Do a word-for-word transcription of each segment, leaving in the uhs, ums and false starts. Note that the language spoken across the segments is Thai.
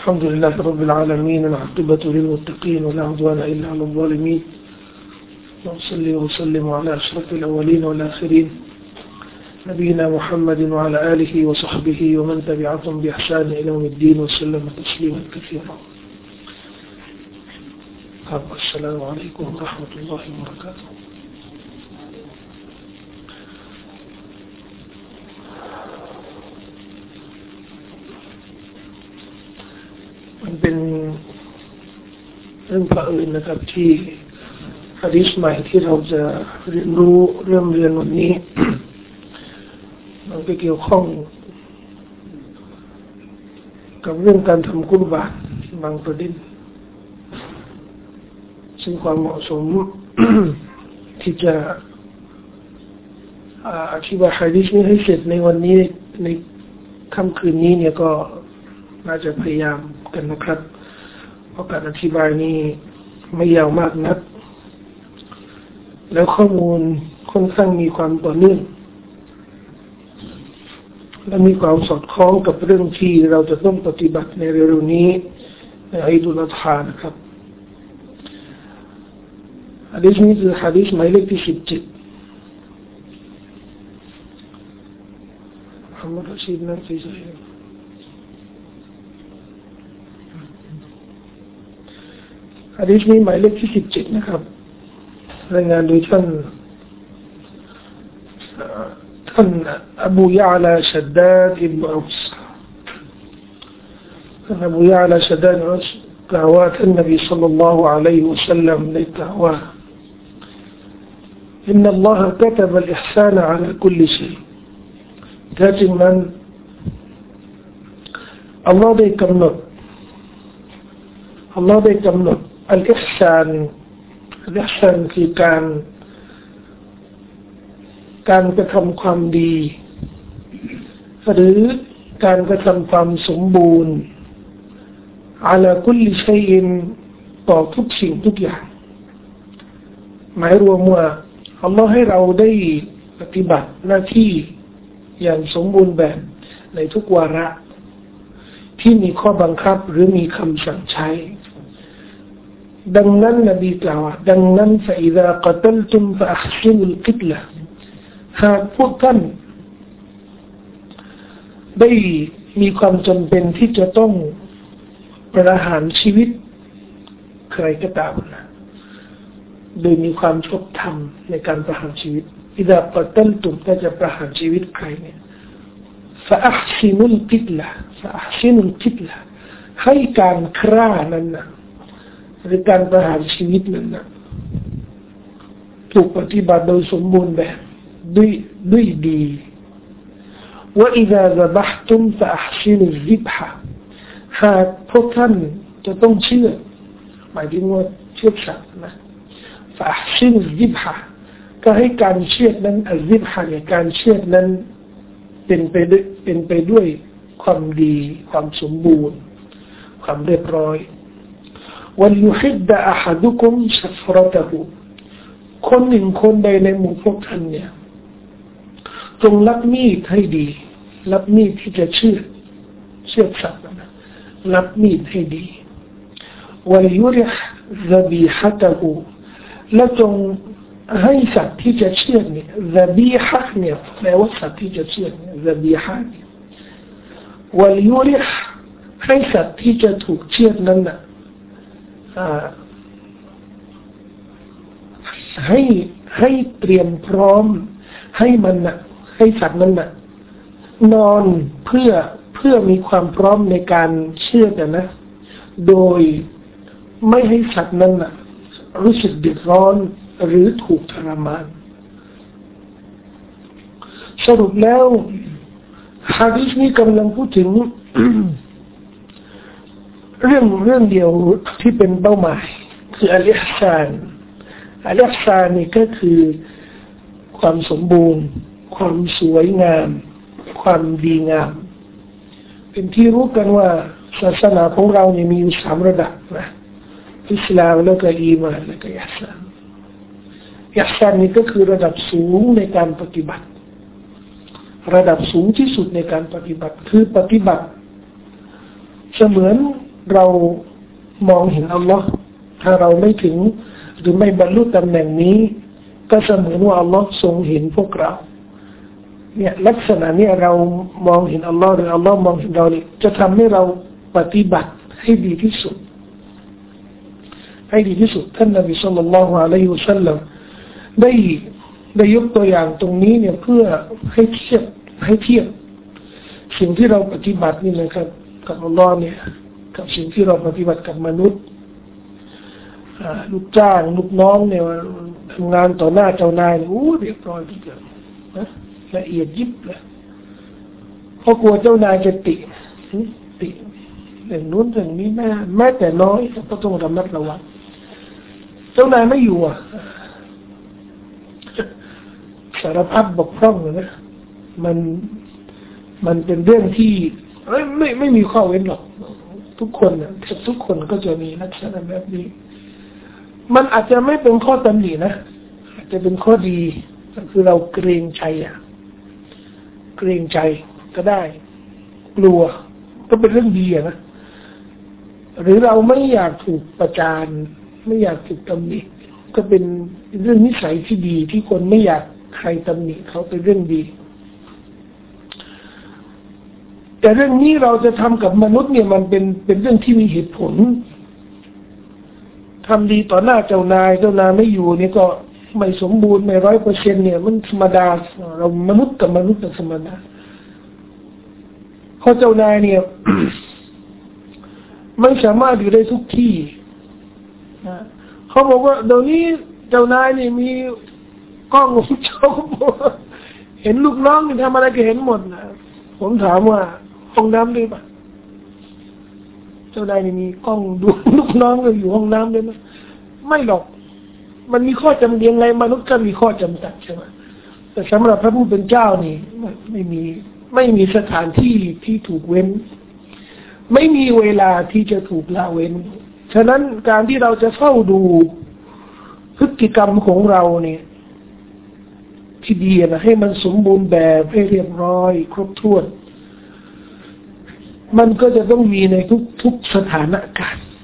الحمد لله رب العالمين العاقبة للمتقين ولا عدوان إلا على الظالمين وصلي وسلم على أشرف الأولين والآخرين نبينا محمد وعلى آله وصحبه ومن تبعهم بإحسان إلى يوم الدين وسلم تسليما كثيرا. السلام عليكم ورحمة الله وبركاته.มันเป็นเรื่องพระอื่นนะครับที่หะดีษใหม่ที่เราจะเรียนรู้เรื่องเรียนวันนี้ มันก็เกี่ยวข้องกับเรื่องการทำกุรบานบางประเด็นซึ่งความเหมาะสม ที่จะอธิบายหะดีษนี้ให้เสร็จในวันนี้ในค่ำคืนนี้เนี่ยก็น่าจะพยายามกันนะครับเพราะการอธิบายนี้ไม่ยาวมากนักแล้วข้อมูลค่อนข้างมีความต่อเนื่องและมีความสอดคล้องกับเรื่องที่เราจะต้องปฏิบัติในเร็วๆนี้ในอีดุลอัฎฮานะครับหะดีษนี้คือหะดีษหมายเลขที่สิบเจ็ดมุฮัมมัดรอชีดนั่งเฉยๆหะดีษนี้หมายเลขที่สิบเจ็ดนะครับรายงานโดยท่านท่านอบูยะอ์ลาชัดดาดอิบนุอัสท่านอบูยะอ์ลาชัดดาดอิบนุอัสกล่าวว่าท่านนบีศ็อลลัลลอฮุอะลัยฮิวะซัลลัมได้กล่าวว่า إن الله كتب الإحسان على كل شيء แท้จริงนั้นอัลลอฮ์ได้กำหนดอัลลอฮ์ได้กำหนดอัลอิห์ซานอัลอิห์ซานคือการการกระทำความดีหรือการกระทำความสมบูรณ์อะลาคุลชัยอินต่อทุกสิ่งทุกอย่างหมายรวมว่าอัลลอฮ์ให้เราได้ปฏิบัติหน้าที่อย่างสมบูรณ์แบบในทุกวาระที่มีข้อบังคับหรือมีคำสั่งใช้ดังนั้นนบีกล่าวว่าดังนั้น فإذا قتلتم فأحسنوا القتلة หากพวกท่านได้มีความจำเป็นที่จะต้องประหารชีวิตใครก็ตามนะโดยมีความชอบธรรมในการประหารชีวิต إذا قتلتم ถ้าจะประหารชีวิตใครเนี่ย فأحسنوا القتلة فأحسنوا القتلة ให้การฆ่านั้นนะหรือการประหารชีวิตนั้นนะถูกปฏิบัติโดยสมบูรณ์แบบด้วยด้วยดีว่า إذا ذبحتم فأحسنوا الذبحة หากพวกท่านจะต้องเชื่อหมายถึงว่าเชื่อสัตว์นะ فأحسنوا الذبحة ก็ให้การเชื่อนั้นอัลซิบฮะเนี่ยการเชื่อนั้นเป็นไปด้วยเป็นไปด้วยความดีความสมบูรณ์ความเรียบร้อยوَلْيُحِدَّ أَحَدُكُمْ شَفْرَتَهُ คนหนึ่งคนใดในหมู่พวกท่านเนี่ยจงรับมีดให้ดีรับมีดที่จะเชือดเชือดสัตว์นะรับมีดให้ดี وَلْيُرِحْ ذَبِيحَتَهُ และจงให้สัตว์ที่จะเชือดเนี่ย ذبيحة เนี่ยแปลว่าสัตว์ที่จะเชือดเนี่ย ذبيحة เนี่ย وَلْيُرِحْ ให้สัตว์ที่จะถูกเชือดนั้นน่ะให้ให้เตรียมพร้อมให้มันน่ะให้สัตว์นั้นน่ะนอนเพื่อเพื่อมีความพร้อมในการเชือดนะโดยไม่ให้สัตว์นั้นน่ะรู้สึกเดือดร้อนหรือถูกทรมานสรุปแล้วหะดีษนี้กำลังพูดถึง เรื่องเรื่องเดียวที่เป็นเป้าหมายคืออัลอิห์ซานอัลอิห์ซานนี่ก็คือความสมบูรณ์ความสวยงามความดีงามเป็นที่รู้กันว่าศาสนาของเราเนี่ยมีอยู่สามระดับนะอิสลามแล้วก็อีมานแล้วก็อิห์ซานอิห์ซานนี่ก็คือระดับสูงในการปฏิบัติระดับสูงที่สุดในการปฏิบัติคือปฏิบัติเสมือนเรามองเห็นอัลลอฮ์ถ้าเราไม่ถึงหรือไม่บรรลุตำแหน่งนี้ก็เสมือนว่าอัลลอฮ์ทรงเห็นพวกเราเนี่ยลักษณะนี้เรามองเห็นอัลลอฮ์หรืออัลลอฮ์มองเห็นเราเนี่ยจะทำให้เราปฏิบัติให้ดีที่สุดให้ดีที่สุดท่านนบีศ็อลลัลลอฮุอะลัยฮิวะซัลลัมได้ได้ยกตัวอย่างตรงนี้เนี่ยเพื่อให้เทียบให้เทียบสิ่งที่เราปฏิบัตินี่นะครับกับอัลลอฮ์เนี่ยกับสิ่งที่เราปฏิบัติกับมนุษย์ลูกจ้างลูกน้องเนี่ยทำงานต่อหน้าเจ้านายโอ้เรียบร้อยทุกอย่างนะละเอียดยิบเลยเพราะกลัวเจ้านายจะติติเรื่องนู้นเรื่องนี้แม่แม้แต่น้อยก็ต้องระมัดระวังเจ้านายไม่อยู่อ่ะสารพัดบกพร่องเลยนะมันมันเป็นเรื่องที่ไม่ไม่ไม่มีข้อเว้นหรอกทุกคนนะทุกคนก็จะมีลักษณะแบบนี้มันอาจจะไม่เป็นข้อตำหนินะอาจจะเป็นข้อดีก็คือเราเกรงใจอ่ะเกรงใจก็ได้กลัวก็เป็นเรื่องดีนะหรือเราไม่อยากถูกประจานไม่อยากถูกตำหนิก็เป็นเรื่องนิสัยที่ดีที่คนไม่อยากใครตำหนิเขาเป็นเรื่องดีแต่เรื่องนี้เราจะทำกับมนุษย์เนี่ยมันเป็นเป็นเรื่องที่มีเหตุผลทำดีต่อหน้าเจ้านายเจ้านายไม่อยู่นี่ก็ไม่สมบูรณ์ไม่ร้อยเปอร์เซ็นต์เนี่ยมันธรรมดาเรามนุษย์กับมนุษย์ธรรมดาเพราะเจ้านายเนี่ย ไม่สามารถอยู่ได้ทุกที่นะเขาบอกว่าเดี๋ยวนี้เจ้านายนี่มีกล้องวงจรปิดเห็นลูกน้องทำอะไรก็เห็นหมดนะผมถามว่าห้องน้ำได้ปะเจ้านายนี่มีกล้องดูลูกน้องอยู่ห้องน้ำได้ไหมไม่หรอกมันมีข้อจำกัดยังไงมนุษย์ก็มีข้อจำกัดใช่ไหมแต่สำหรับพระผู้เป็นเจ้านี่ไม่มีไม่มีสถานที่ที่ถูกเว้นไม่มีเวลาที่จะถูกละเว้นฉะนั้นการที่เราจะเฝ้าดูพฤติกรรมของเราเนี่ยที่ดีนะให้มันสมบูรณ์แบบให้เรียบร้อยครบถ้วนมันก็จะต้องมีในทุกทุกสถานการณ์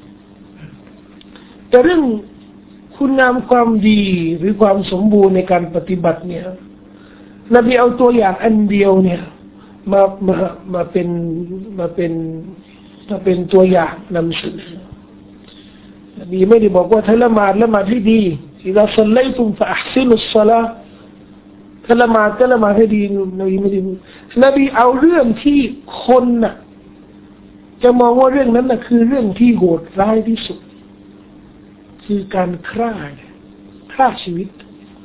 แต่เรื่องคุณงามความดีหรือความสมบูรณ์ในการปฏิบัติเนี่ยนบีเอาตัวอย่างอันเดียวเนี่ยมามามาเป็นมาเป็นมาเป็นตัวอย่างนำสื่อนบีไม่ได้บอกว่าถ้าละหมาดละหมาดให้ดีอิซาซัลลัยตุมฟะอัห์ซินุศศอลาถ้าละหมาดก็ละหมาดให้ดีนบีไม่ได้นบีเอาเรื่องที่คนน่ะจะมองว่าเรื่องนั้นน่ะคือเรื่องที่โหดร้ายที่สุดคือการฆ่าฆ่าชีวิต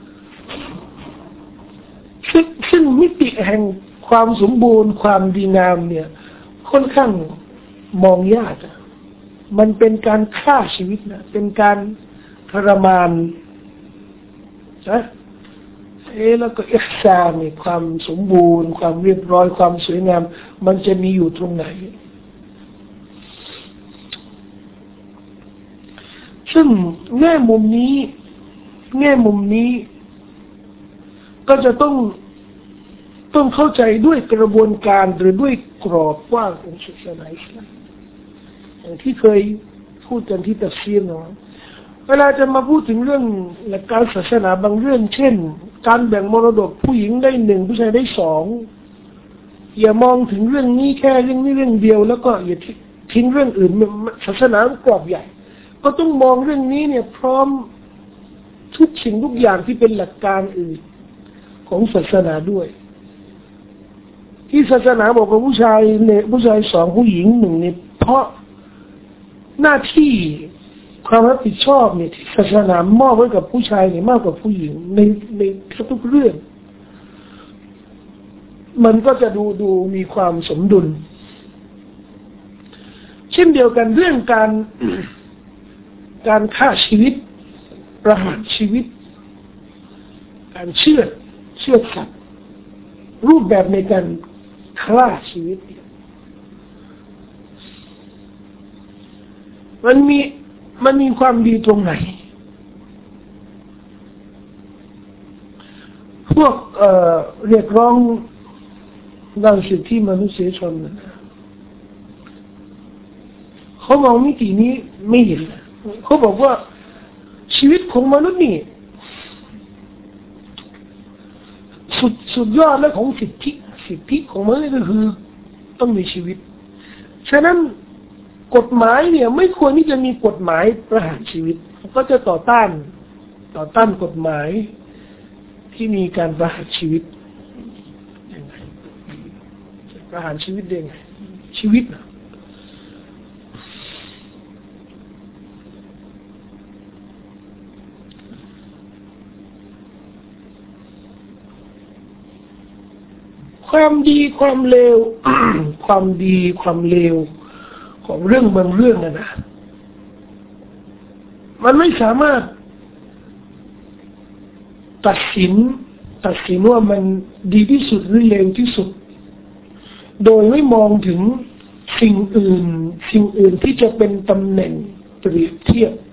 ซึ่งซึ่งมิติแห่งความสมบูรณ์ความดีงามเนี่ยค่อนข้างมองยากมันเป็นการฆ่าชีวิตนะเป็นการทรมานนะเอ๊ะแล้วก็อิห์ซานนี่ความสมบูรณ์ความเรียบร้อยความสวยงามมันจะมีอยู่ตรงไหนซึ่งแง่มุมนี้แง่มุมนี้ก็จะต้องต้องเข้าใจด้วยกระบวนการหรือด้วยกรอบกว้างของศาสนาอิสลามอย่างที่เคยพูดกันที่ตัฟซีรเนาะเวลาจะมาพูดถึงเรื่องหลักการศาสนาบางเรื่องเช่นการแบ่งมรดกผู้หญิงได้หนึ่งผู้ชายได้สองอย่ามองถึงเรื่องนี้แค่เรื่องนี้เรื่องเดียวแล้วก็อย่าทิ้งเรื่องอื่นศาสนากรอบใหญ่ก็ต้องมองเรื่องนี้เนี่ยพร้อมทุกสิ่งทุกอย่างที่เป็นหลักการอื่นของศาสนาด้วยที่ศาสนาบอกว่าผู้ชายเนี่ยผู้ชายสองผู้หญิงหนึ่งเนี่ยเพราะหน้าที่ความรับผิดชอบเนี่ยที่ศาสนามอบไว้กับผู้ชายเนี่ยมากกว่าผู้หญิงในในทุกเรื่องมันก็จะดูดูมีความสมดุลเช่นเดียวกันเรื่องการ การฆ่าชีวิตประหารชีวิตการเชือดเชือดสัตว์รูปแบบในการฆ่าชีวิตมันมีมันมีความดีตรงไหนพวกเอ่อเรียกร้องด้านสิทธิมนุษยชนเขามองมิตินี้ไม่เห็นเขาบอกว่าชีวิตของมนุษย์นี่สุดสุดยอดและของสิทธิสิทธิของมนุษย์ก็คือต้องมีชีวิตฉะนั้นกฎหมายเนี่ยไม่ควรที่จะมีกฎหมายประหารชีวิตก็จะต่อต้านต่อต้านกฎหมายที่มีการประหารชีวิตยังไงประหารชีวิตได้ไงชีวิตนะความดีความเลว ความดีความเลวของเรื่องบางเรื่องนะนะมันไม่สามารถตัดสินตัดสินว่ามันดีที่สุดหรือเลวที่สุดโดยไม่มองถึงสิ่งอื่นสิ่งอื่นที่จะเป็นตำแหน่งเปรียบเทียบ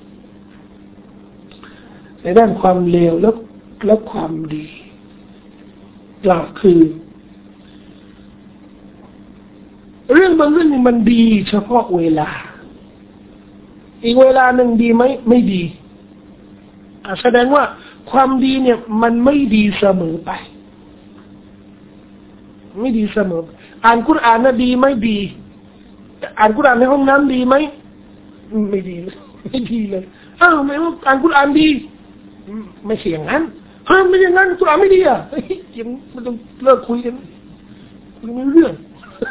ในด้านความเลวและและความดีหลักคือเรื่องบางเรื่องมันดีเฉพาะเวลาอีกเวลาหนึ่งดีไหมไม่ดีแสดงว่าความดีเนี่ยมันไม่ดีเสมอไปไม่ดีเสมออ่านกุรอานน่ะดีไหมดีอ่านกุรอานในห้องน้ำดีไหมไม่ดีเลยไม่ดีเลยอ้าวไม่ว่าอ่านกุรอานดีไม่ใช่อย่างนั้นเฮ้ยไม่อย่างนั้นกุรอานไม่ดีอ่ะเฮ้ยยังมันต้องเลิกคุยกันคุยไม่รู้เรื่อง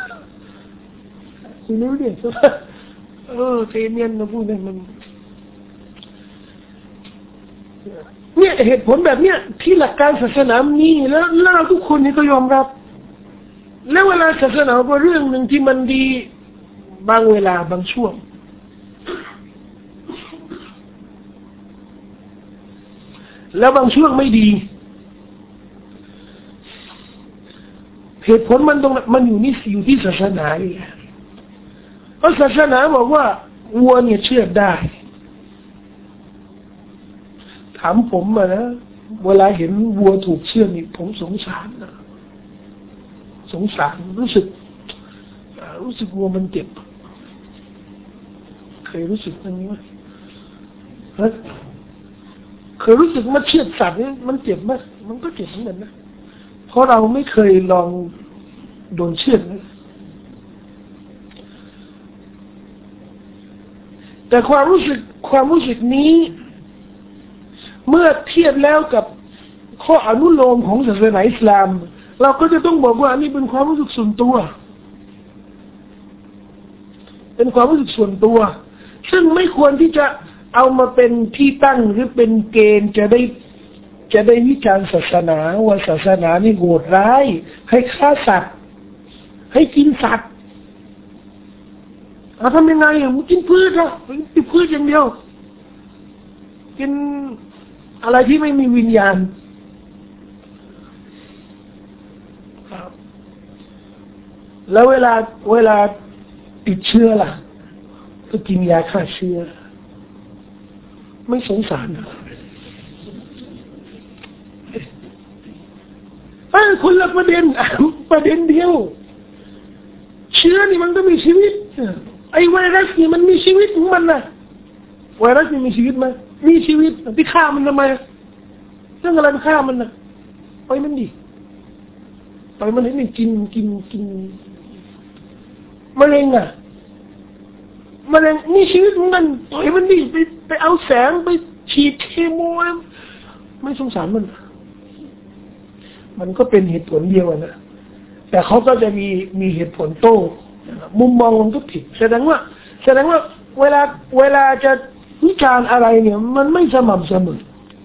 คุยไม่รู้เรื่องเออเทเนียนนะพูดเนี่ยมันเนี่ยเหตุผลแบบเนี้ยที่หลักการศาสนามีแล้วเราทุกคนนี่ก็ยอมรับแล้วเวลาศาสนาบอกเรื่องหนึ่งที่มันดีบางเวลาบางช่วงแล้วบางช่วงไม่ดีเหตุผลมันตรงมันอยู่นี่อยู่ที่ศาสนานี่แหละเพราะศาสนาบอกว่าวัวเนี่ยเชื่อได้ถามผมมานะเวลาเห็นวัวถูกเชือดนี่ผมสงสารนะสงสารรู้สึกรู้สึกวัวมันเจ็บเคยรู้สึกอย่างนี้ไหมเคยรู้สึกมันเชือดสัตว์นี่มันเจ็บไหมมันก็เจ็บเหมือนกันนะเพราะเราไม่เคยลองโดนเชือดนะแต่ความรู้สึกความรู้สึกนี้เมื่อเทียบแล้วกับข้ออนุโลมของศาสนาอิสลามเราก็จะต้องบอกว่านี่เป็นความรู้สึกส่วนตัวเป็นความรู้สึกส่วนตัวซึ่งไม่ควรที่จะเอามาเป็นที่ตั้งหรือเป็นเกณฑ์จะได้จะได้วิจารณ์ศาสนาว่าศาสนานี่โหดร้ายให้ฆ่าสัตว์ให้กินสัตว์เอาทำยังไงอ่ะมึงกินพืชอ่ะกินพืชอย่างเดียวกินอะไรที่ไม่มีวิญญาณแล้วเวลาเวลาติดเชื้อล่ะก็กินยาฆ่าเชื้อไม่สงสารนะเอ้ยคนละประเด็นประเด็นเดียวเชื้อนี่มันก็มีชีวิตไอ้ไวรัสนี่มันมีชีวิตของมันนะไวรัสนี่มีชีวิตไหมมีชีวิตที่ฆ่ามันทำไมเรื่องอะไรไปฆ่ามันนะไปมันดิไปมันให้มันกินกินกินมะเร็งอ่ะมะเร็งมีชีวิตของมันปล่อยมันดิไปไปเอาแสงไปฉีดเคมีไม่สงสารมันมันก็เป็นเหตุผลเดียวนะแต่เขาก็จะมีมีเหตุผลโต้มุมมองมันก็ผิดแสดงว่าแสดงว่าเวลาเวลาจะวิจารณ์อะไรเนี่ยมันไม่สม่ำเสมอ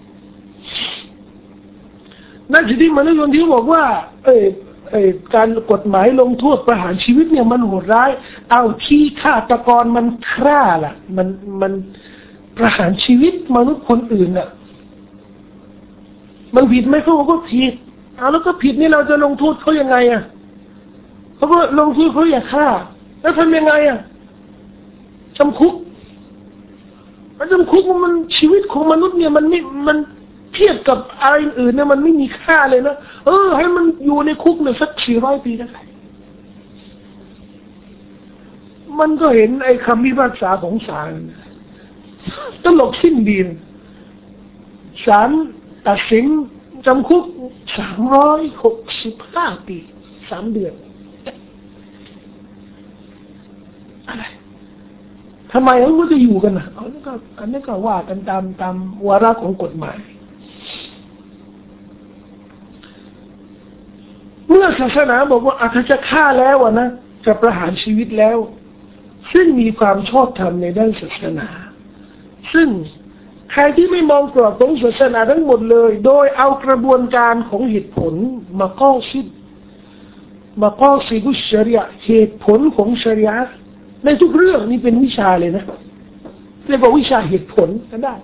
นั่นสิที่มนุษย์คนที่บอกว่าเอ้ยเอ้ยการกฎหมายลงโทษประหารชีวิตเนี่ยมันโหดร้ายเอาที่ฆาตกรมันฆ่าล่ะมันมันประหารชีวิตมนุษย์คนอื่นน่ะมันผิดไหมเขาบอกว่าผิดเอาแล้วก็ผิดนี่เราจะลงโทษเขายังไงอ่ะเขาก็ลงโทษเขาอย่าฆ่าแล้วทำยังไงอ่ะจำคุกมันจำคุกมันชีวิตของมนุษย์เนี่ยมันไม่มันเทียบกับอะไรอื่นเนี่ยมันไม่มีค่าเลยนะเออให้มันอยู่ในคุกเนี่ยสักสี่ร้อยปีก็ได้มันก็เห็นไอ้คำพิพากษาของศาลตลกสิ้นดีศาลตัดสินจำคุกสามร้อยหกสิบห้าปีสามเดือนอะไรทำไมเขาก็จะอยู่กันนะอันนี้ก็อันนี้ก็ว่ากันตามตามวาระของกฎหมายเมื่อศาสนาบอกว่าอาจจะฆ่าแล้วนะจะประหารชีวิตแล้วซึ่งมีความชอบธรรมในด้านศาสนาซึ่งใครที่ไม่มองกรอบของศาสนาทั้งหมดเลยโดยเอากระบวนการของเหตุผลมาข้อสิดมาข้อสิดุชริยะเหตุผลของชริยะในทุกเรื่องนี่เป็นวิชาเลยนะเรียกว่าวิชาเหตุผลก็ได้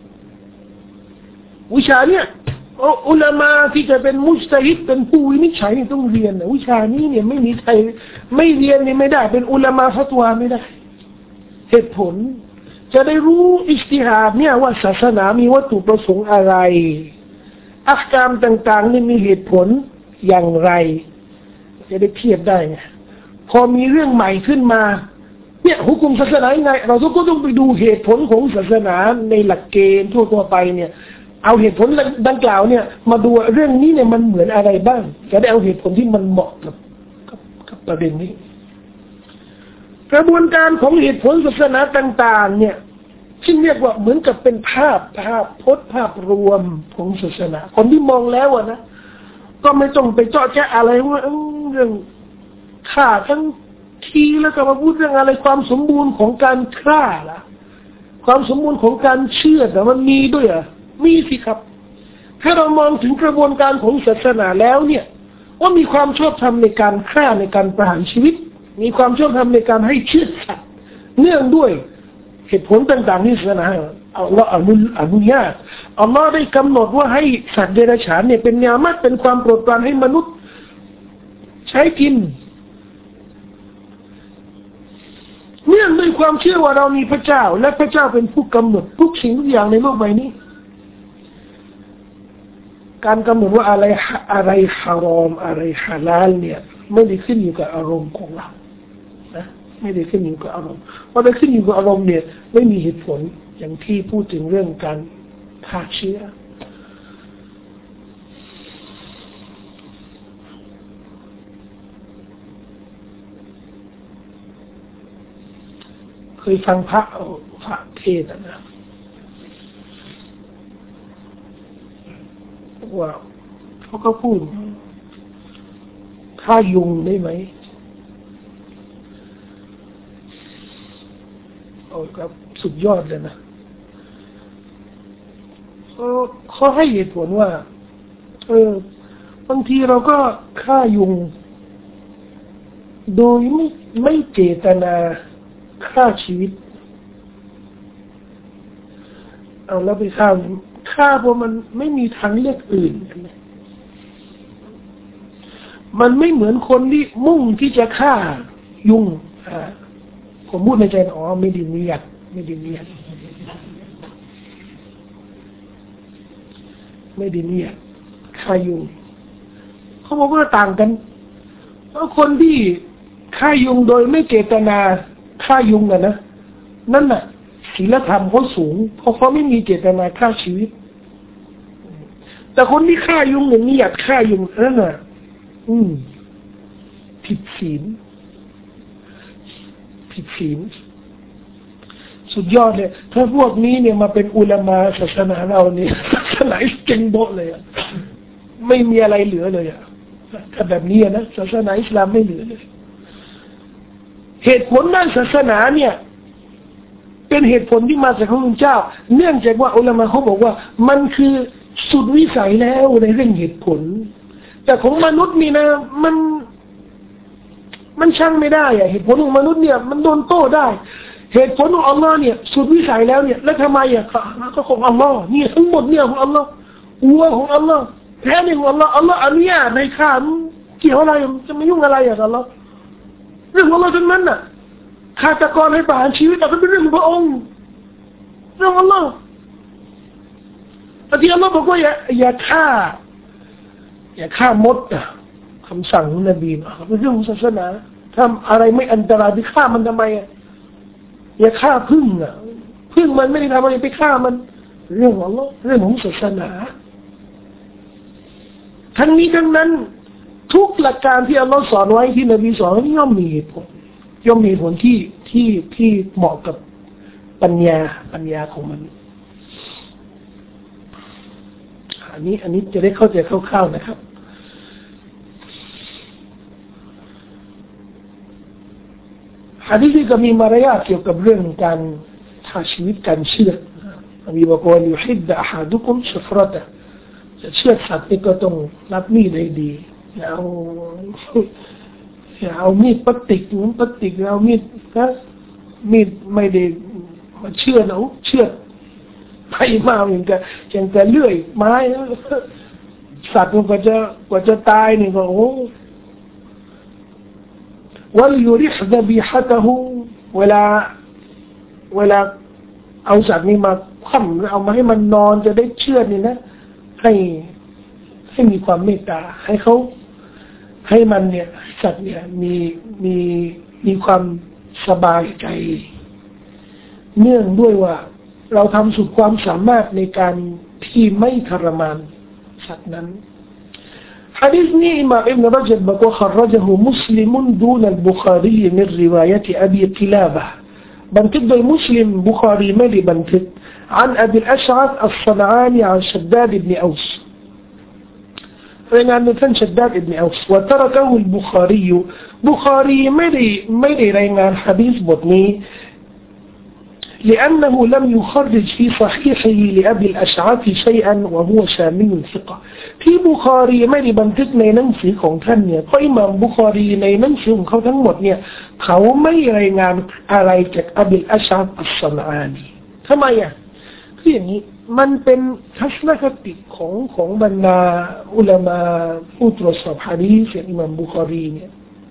วิชาเนี่ยอุลามาที่จะเป็นมุจตะฮิดเป็นผู้วินิจฉัยต้องเรียนนะวิชานี้เนี่ยไม่มีใครไม่เรียนนี่ไม่ได้เป็นอุลามาฟัตวาไม่ได้เหตุผลจะได้รู้อิจติฮาดเนี่ยว่าศาสนามีวัตถุประสงค์อะไรอักกามต่างๆนี่มีเหตุผลอย่างไรจะได้เทียบได้ไงพอมีเรื่องใหม่ขึ้นมาเนี่ยหุกุมศาสนายังไงเราก็ต้องไปดูเหตุผลของศาสนาในหลักเกณฑ์ทั่วๆไปเนี่ยเอาเหตุผลดังกล่าวเนี่ยมาดูเรื่องนี้เนี่ยมันเหมือนอะไรบ้างจะได้เอาเหตุผลที่มันเหมาะกับกับกับประเด็นนี้กระบวนการของเหตุผลศาสนาต่างๆเนี่ยที่เรียกว่าเหมือนกับเป็นภาพภาพพจน์ภาพรวมของศาสนาคนที่มองแล้วอะนะก็ไม่ต้องไปเจาะแจ๊ะอะไรว่าเรื่องฆ่าทั้งทีแล้วก็มาพูดเรื่องอะไรความสมบูรณ์ของการฆ่าล่ะความสมบูรณ์ของการเชื่อแต่มันมีด้วยอ่ะมีสิครับถ้าเรามองถึงกระบวนการของศาสนาแล้วเนี่ยว่ามีความชอบธรรมในการฆ่าในการประหารชีวิตมีความชอบธรรมในการให้เชื่อสัตว์เนื่องด้วยเหตุผลต่างๆที่ศาสนาอัลลอฮ์อนุอนุญาตอัลลอฮ์ได้กำหนดว่าให้สัตว์เดรัจฉานเนี่ยเป็นเนียมัตเป็นความโปรดปรานให้มนุษย์ใช้กินเนื่องด้วยความเชื่อว่าเรามีพระเจ้าและพระเจ้าเป็นผู้กำหนดทุกสิ่งทุกอย่างในโลกใบนี้การกำหนดว่าอะไรอะไรฮารอมอะไรฮาลาลเนี่ยไม่ได้ขึ้นอยู่กับอารมณ์ของเรานะไม่ได้ขึ้นอยู่กับอารมณ์เพราะได้ขึ้นอยู่กับอารมณ์เนี่ยไม่มีเหตุผลอย่างที่พูดถึงเรื่องการฆ่าเชื้อเคยฟังพระพระเทศน์นะว่าเขาก็พูดฆ่ายุงได้ไหมโอ้ครับสุดยอดเลยนะเขาเขาให้เหตุผลว่าเออบางทีเราก็ฆ่ายุงโดยไม่ไม่เจตนาฆ่าชีวิตเอาแล้วไปฆ่าฆ่าเพราะมันไม่มีทางเลือกอื่นมันไม่เหมือนคนที่มุ่งที่จะฆ่ายุงอ่าผมพูดในใจอ๋อไม่ดีเนียดไม่ดีเนียดไม่ดีเนียดฆ่ายุงเขาบอกว่าต่างกันเพราะคนที่ฆ่ายุงโดยไม่เจตนาฆ่ายุงอะนะนั่นน่ะศีลธรรมเขาสูงเพราะเขาไม่มีเจตนาฆ่าชีวิตแต่คนที่ฆ่ายุงอย่างนี้อยากฆ่ายุงนั่นน่ะอืมผิดศีลผิดศีลสุดยอดเลยถ้าพวกนี้เนี่ยมาเป็นอุลามะศาสนาเราเนี่ยศาสนาเจ๊งโบะเลยอ่ะไม่มีอะไรเหลือเลยอ่ะถ้าแบบนี้นะศาสนาอิสลามไม่เหลือเลยเหตุผลด้านศาสนาเนี่ยเป็นเหตุผลที่มาจากพระพุทธเจ้าเนื่องจากว่าอุลามะเขาบอกว่ามันคือสุดวิสัยแล้วในเรื่องเหตุผลแต่ของมนุษย์นี่นะมันมันช่างไม่ได้อะเหตุผลของมนุษย์เนี่ยมันโดนโต้ได้เหตุผลของอัลลอฮ์เนี่ยสุดวิสัยแล้วเนี่ยแล้วทำไมอ่ะก็ของอัลลอฮ์เนี่ยทั้งหมดเนี่ยของอัลลอฮ์วัวของอัลลอฮ์แท้เนี่ยของอัลลอฮ์อัลลอฮ์อนุญาตในข้ามเกี่ยวอะไรจะไม่ยุ่งอะไรอ่ะอัลลอฮ์เรื่องของเราทั้งนั้นน่ะฆาตกรให้ประหารชีวิตแต่ก็เป็นเรื่องของพระองค์เรื่องอัลลอฮ์แต่ที่อัลลอฮ์บอกว่าอย่าอย่าฆ่าอย่าฆ่ามดอ่ะคำสั่งของนบีเป็นเรื่องของศาสนาทำอะไรไม่อันตรายไปฆ่ามันทำไมอ่ะอย่าฆ่าพึ่งอ่ะพึ่งมันไม่ได้ทำอะไรไปฆ่ามันเรื่องของอัลเลาะห์เรื่องของศาสนาทั้งนี้ทั้งนั้นทุกหลักการที่อัลเลาะห์สอนไว้ที่นบีสอนย่อมมีเหตุผลย่อมมีผลที่ที่ที่เหมาะกับปัญญาปัญญาของมันอันนี้อันนี้จะได้เข้าใจคร่าวๆนะครับหะดีษนี้ก็มีมารยาทเกี่ยวกับเรื่องการทาชีวิตการเชื่อดนบีบอกว่ายุฮิดะอะฮัดุกุมชัฟรตะจะเชื่อดสัตว์นี่ก็ต้องรับมีดให้ดีอย่าเอาอย่าเอามีดพลาสติกเหมือนพลาสติกเอามีดนะมีดไม่ได้มาเชื่อดเอาเชื่อดไปมาเหมือนกันอย่างแต่เลื่อยไม้สัตว์มันก็จะกว่าจะตายนี่ก็โอ้วัลยุริฮดะบิฮะตะฮูเวลาเวลาเอาสัตว์นี้มาคว่ำเอามาให้มันนอนจะได้เชื่อดนี่นะให้ให้มีความเมตตาให้เขาให้มันเนี่ยสัตว์เนี่ยมีมีมีความสบายใจเนื่องด้วยว่าเราทำสุดความสามารถในการที่ไม่ทรมานสัตว์นั้นหะดีษนี้อิหม่ามอิบนุรอญับบอกว่าขรจฮุมุสลิมุนดูนัลบุคารีมินริวายะติอบีกิลาบะห์บันทึกโดยมุสลิมบุคารีไม่ได้บันทึก عن أبي الأشعث الصنعاني عن شداد بن أوس รายงานโดยท่านชัดดาดอิบนุอัวส์วะตะรกะฮุลบุคารีบุคารีไม่ได้ไม่ได้รายงานหะดีษบทนี้لأنه لم يخرج في صحيحه لأبي الأشعث شيئا وهو شامي ثقة ที่บุคารีไม่ได้บันทึกในหนังสือของท่านเนี่ยเพราะอิหม่ามบุคารีในหนังสือของเขาทั้งหมดเนี่ยเขาไม่รายงานอะไรจากอบิลอัชอัษอัศนอานีทำไมอ่ะคืออย่างนี้มันเป็นทัศนคติของของบรรดาอุลามะผู้ตรวจสอบหะดีษอย่างอิหม่ามบุคารีเนี่ย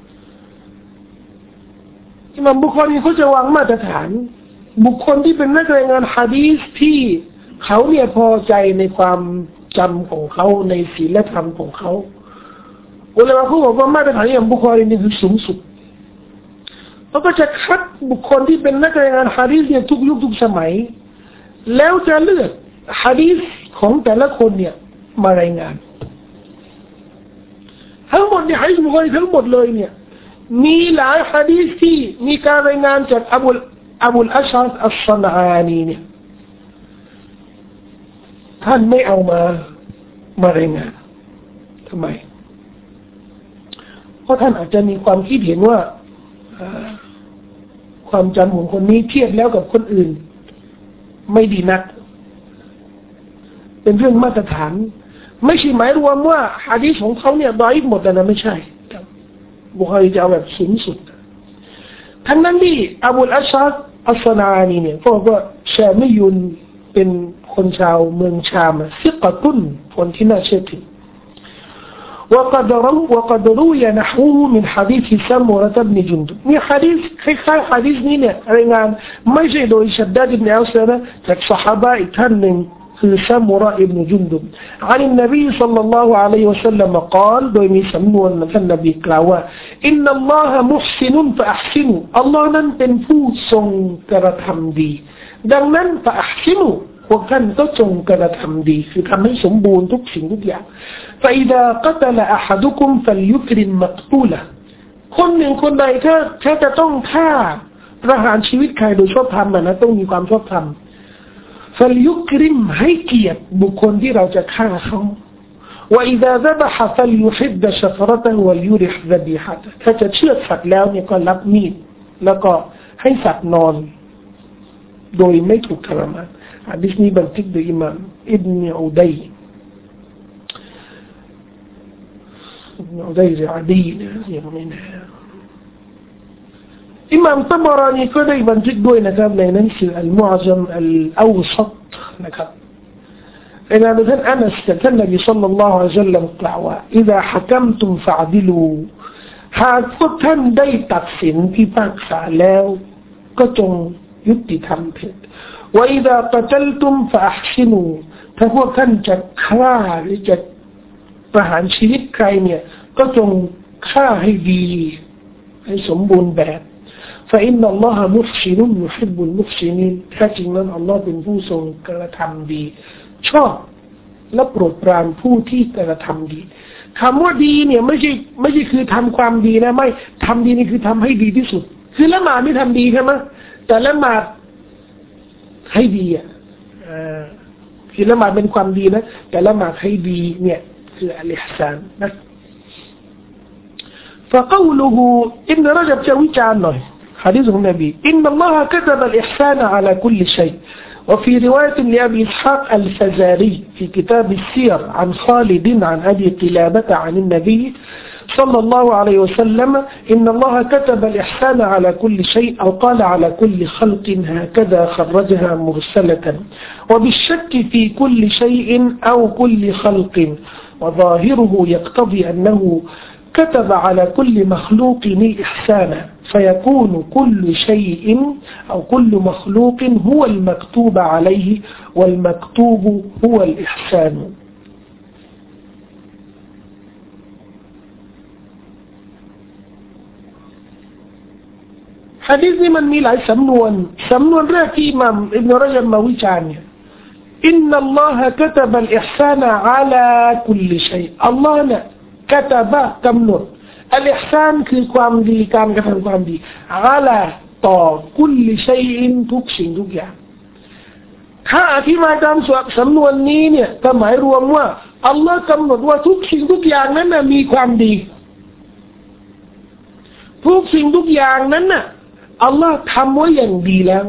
อิหม่ามบุคารีเขาจะวางมาตรฐานบุคคลที่เป็นนักรายงานหะดีษที่เขาเนี่ยพอใจในความจำของเขาในศีลธรรมของเขาอุลามะเขาบอกว่ามาตรฐานอย่างบุคารีนี่คือสูงสุดเขาก็จะคัดบุคคลที่เป็นนักรายงานหะดีษเนี่ยทุกยุคทุกสมัยแล้วจะเลือกหะดีษของแต่ละคนเนี่ยมารายงานทั้งหมดเนี่ยหะดีษบุคารีทั้งหมดเลยเนี่ยมีหลายหะดีษที่มีการรายงานจากอบูอบูลอัชอัษอัศนอานีเนี่ยท่านไม่เอามามารายงานทำไมเพราะท่านอาจจะมีความคิดเห็นว่าความจำของคนนี้เทียบแล้วกับคนอื่นไม่ดีนักเป็นเรื่องมาตรฐานไม่ใช่หมายรวมว่าหะดีษของเขาเนี่ยดอยหมดนะไม่ใช่บุคารีจะเอาแบบสูงสุดทั้งนั้นที่อบูลอัชอัษอัศนานีเนี่ยก็ว่าชามิยุนเป็นคนชาวเมืองชามซิกะตุนคนที่น่าเชื่อถือ وقد روى وقد روي نحوه من حديث سمرة بن جندب มีหะดีษคล้ายๆหะดีษนี้เนี่ยรายงานไม่ใช่โดยชัดดาดอิบนุอัสนะจากซอฮาบะอีกท่านหนึ่งคือซามุระอิบนุจุนดุบ عن النبي صلى الله عليه وسلم قال โดยมีสำนวนท่านนบีกล่าวว่าอินนัลลอฮะมุหซินุนฟะอัห์ซินุอัลลอฮ์นั้นเป็นผู้ทรงกระทำดีดังนั้นฟะอัห์ซินุพวกท่านก็จงกระทำดีคือทำให้สมบูรณ์ทุกสิ่งทุกอย่าง فإذا قتل أحدكم فليكرم مقتوله คนหนึ่งคนใดถ้าถ้าจะต้องฆ่าประหารชีวิตใครโดยชอบธรรมนะต้องมีความชอบธรรมفليكرم ให้เกียรติบุคคลที่เราจะฆ่าเขา وإذا ذبح فليحد شفرته وليرح ذبيحته ถ้าจะเชือดสัตว์แล้วเนี่ยก็รับมีดแล้วก็ให้สัตว์นอนโดยไม่ถูกทรมานหะดีษนี้บันทึกโดยอิหม่ามอิบนุอุดัยอิบนุอุดัยซิอาดีนะอย่างนี้นะอิหม่ามตะบารานีก็ได้บันทึกด้วยนะครับในหนังสืออัลมุอญัมอัลอาวซัตนะครับในนั้นท่านอานัสท่านนบีศ็อลลัลลอฮุอะลัยฮิวะซัลลัมกล่าวว่า إذا حكمتم فاعدلوا หากพวกท่านได้ตัดสินพิพากษาแล้วก็จงยุติธรรมเถิด وإذا قتلتم فأحسنوا ถ้าพวกท่านจะฆ่าหรือจะประหารชีวิตใครเนี่ยก็จงฆ่าให้ดีให้สมบูรณ์แบบ فإن الله محسن يحب المحسنين แท้จริงนั้นอัลลอฮ์เป็นผู้ทรงกระทำดีชอบและโปรดปรานผู้ที่กระทำดีคำว่าดีเนี่ยไม่ใช่ไม่ใช่คือทำความดีนะไม่ทำดีนี่คือทำให้ดีที่สุดคือละหมาดไม่ทำดีใช่ไหมแต่ละหมาดให้ดีอ่ะคือละหมาดเป็นความดีนะแต่ละหมาดให้ดีเนี่ยคืออัลอิห์ซานนะ فقوله ابن رجب จะวิจารณ์หน่อยحديث النبي إن الله كتب الإحسان على كل شيء وفي رواية لأبي إسحاق الفزاري في كتاب السير عن خالد عن أبي قلابة عن النبي صلى الله عليه وسلم إن الله كتب الإحسان على كل شيء أو قال على كل خلق هكذا خرجها مرسلة وبالشك في كل شيء أو كل خلق وظاهره يقتضي أنه كتب على كل مخلوق إحسانا فيكون كل شيء أو كل مخلوق هو المكتوب عليه والمكتوب هو الإحسان حديث من ميلاد سمنون سمنون راكي إمام ابن رجب ما وجاني إن الله كتب الإحسان على كل شيء الله نا كتب كمنونอัลอิห์ซานคือความดีการกระทำความดีอะลาต่อกุลชัยอินทุกสิ่งทุกอย่างถ้าอธิบายตามสำนวนนี้เนี่ยก็หมายรวมว่าอัลลอฮ์กำหนดว่าทุกสิ่งทุกอย่างนั้นน่ะมีความดีทุกสิ่งทุกอย่างนั้นน่ะอัลลอฮ์ทำไว้อย่างดีแล้ว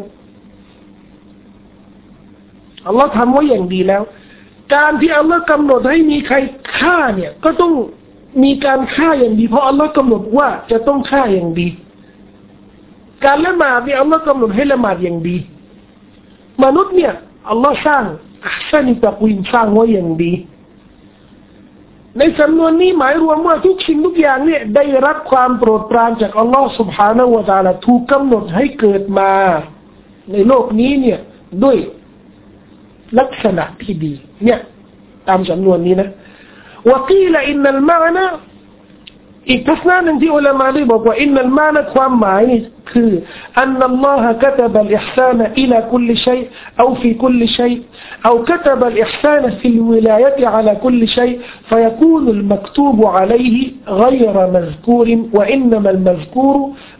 อัลลอฮ์ทำไว้อย่างดีแล้วการที่อัลลอฮ์กำหนดให้มีใครฆ่าเนี่ยก็ต้องมีการฆ่าอย่างดีเพราะอัลลอฮ์กำหนดว่าจะต้องฆ่าอย่างดีการละหมาดเนี่ยอัลลอฮ์กำหนดให้ละหมาดอย่างดีมนุษย์เนี่ยอัลลอฮ์สร้างอัพซันิตะกวีนสร้างไว้อย่างดีในสำนวนนี้หมายรวมว่าทุกสิ่งทุกอย่างเนี่ยได้รับความโปรดปรานจากอัลลอฮ์ سبحانه และ تعالى ถูกกำหนดให้เกิดมาในโลกนี้เนี่ยด้วยลักษณะที่ดีเนี่ยตามสำนวนนี้นะوقيل إن المعنى อีกทัศนะหนึ่งที่อุลามะได้บอกว่า إن المعنى ความหมายนี่คือ أن الله كتب الإحسان إلى كل شيء أو في كل شيء أو كتب الإحسان في الولاية على كل شيء فيكون المكتوب عليه غير مذكور وإنما المذكور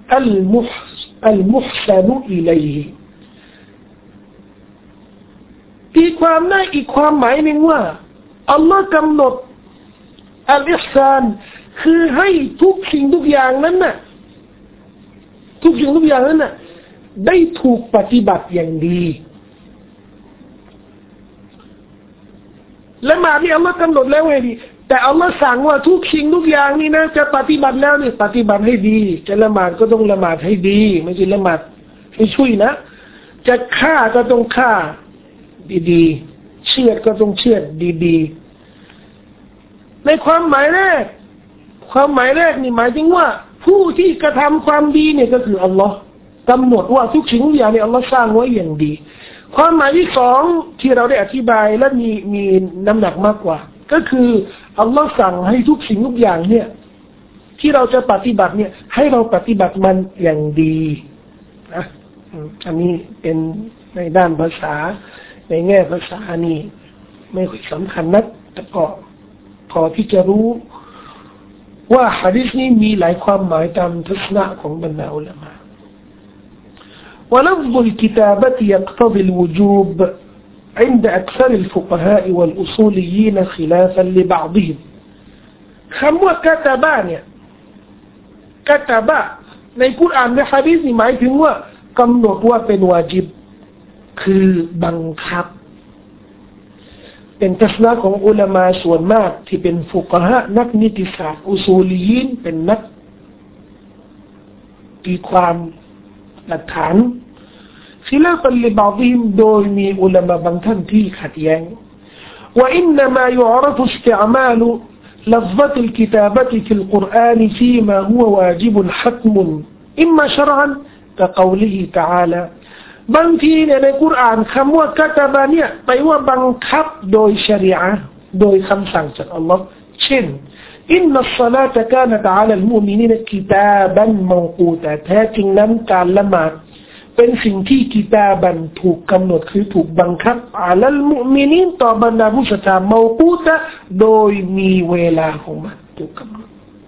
المحسن إليه อีกความหมายอีกความหมายหนึ่งว่าอัลลอฮ์กำหนดอัลอิห์ซานคือให้ทุกสิ่งทุกอย่างนั้นน่ะทุกสิ่งทุกอย่างนั้นน่ะได้ถูกปฏิบัติอย่างดีและมาที่อัลลอฮ์กำหนดแล้วไงดีแต่อัลลอฮ์สั่งว่าทุกสิ่งทุกอย่างนี่นะจะปฏิบัติแล้วนี่ปฏิบัติให้ดีจะละหมาดก็ต้องละหมาดให้ดีไม่ใช่ละหมาดให้ช่วยนะจะฆ่าก็ต้องฆ่าดีๆเชือดก็ต้องเชือดดีๆในความหมายแรกความหมายแรกนี่หมายถึงว่าผู้ที่กระทำความดีเนี่ยก็คืออัลลอฮ์กำหนดว่าทุกสิ่งทุกอย่างเนี่ยอัลลอฮ์สร้างไว้อย่างดีความหมายที่สองที่เราได้อธิบายและมีมีน้ำหนักมากกว่าก็คืออัลลอฮ์สั่งให้ทุกสิ่งทุกอย่างเนี่ยที่เราจะปฏิบัติเนี่ยให้เราปฏิบัติมันอย่างดีนะอันนี้เป็นในด้านภาษาในแง่ภาษานี่ไม่ค่อยสำคัญนักแต่ก็พอที่จะรู้ว่าหะดีษนี้มีหลายความหมายตามทัศนะของบรรดาอุลามะ ولفظ الكتابة يقتضي الوجوب عند أكثر الفقهاء والأصوليين خلافا لبعضهم คำว่ากะตะบะเนี่ยกะตะบะในกุรอานในหะดีษนี่หมายถึงว่ากำหนดว่าเป็นวาญิบคือบังคับเป็นทัศนะของอุลามะส่วนมากที่เป็นฟุกะฮะนักนิติศาสตร์อุซูลียีนเป็นนักตีความหลักฐานศิลปะลิบาดิมโดยมีอุลามะบางท่านที่ขัดแย้งว่าอินนามายอรฟุสติอมาลلفظة الكتابة في القرآن فيما هو واجب حتم إما شرعا كقوله تعالى บางทีเนี่ยในกุรอานคำว่ากะตะบะเนี่ยไปว่าบังคับโดยชะรีอะห์โดยคำสั่งจากอัลลอฮ์เช่นอินนัสศอลาตะกานะตะอาลัลมุอ์มินีนกิตาบันมอกูตะแท้จริงนั้นการละหมาดเป็นสิ่งที่กิตาบันถูกกำหนดคือถูกบังคับอาลัลมุอ์มินีนต่อบรรดาผู้ศรัทธามอกูตะโดยมีเวลาของมันถูกกำหนด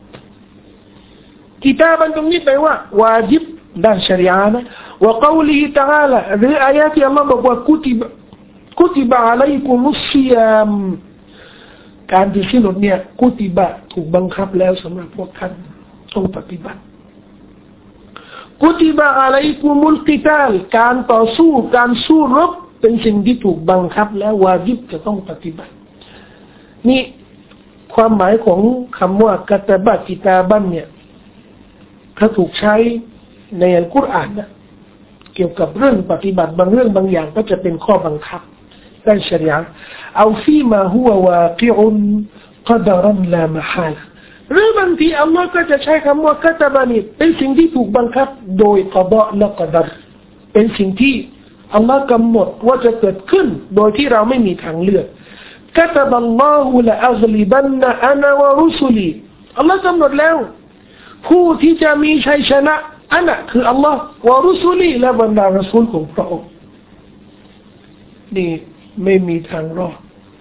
กิตาบันตรงนี้แปลว่าวาญิบด้านชะรีอะห์นะวะกอลิฮิตะอาลาหรืออายะที่อัลเลาะห์บอกว่ากุติบะกุติบะอะลัยกุมุศศิยามการที่สิ้นสุดเนี่ยกุติบะถูกบังคับแล้วสำหรับพวกท่านต้องปฏิบัติกุติบะอะลัยกุมุลกิตาลการต่อสู้การสู้รบเป็นสิ่งที่ถูกบังคับแล้ววาญิบจะต้องปฏิบัตินี่ความหมายของคำว่ากะตะบะกิตาบันเนี่ยถ้าถูกใช้ในอัลกุรอานนะเกี่ยวกับเรื่องปฏิบัติบางเรื่องบางอย่างก็จะเป็นข้อบังคับด้านชะรีอะห์เอาฟีมาฮุวะวากิอุนกอดรันลามะฮาละหรือบางทีอัลลอฮ์ก็จะใช้คำว่ากะตะบะนี่เป็นสิ่งที่ถูกบังคับโดยกอฎอและกอดัรเป็นสิ่งที่อัลลอฮ์กำหนดว่าจะเกิดขึ้นโดยที่เราไม่มีทางเลือกกะตะบัลลอฮุละอัฆลิบันนะอะนะวะรุสุลีอัลลอฮ์กำหนดแล้วผู้ที่จะมีชัยชนะอันน่ะคืออัลลอฮ์วะรุสุลีและบรรดารอซูลของพระองค์นี่ไม่มีทางรอด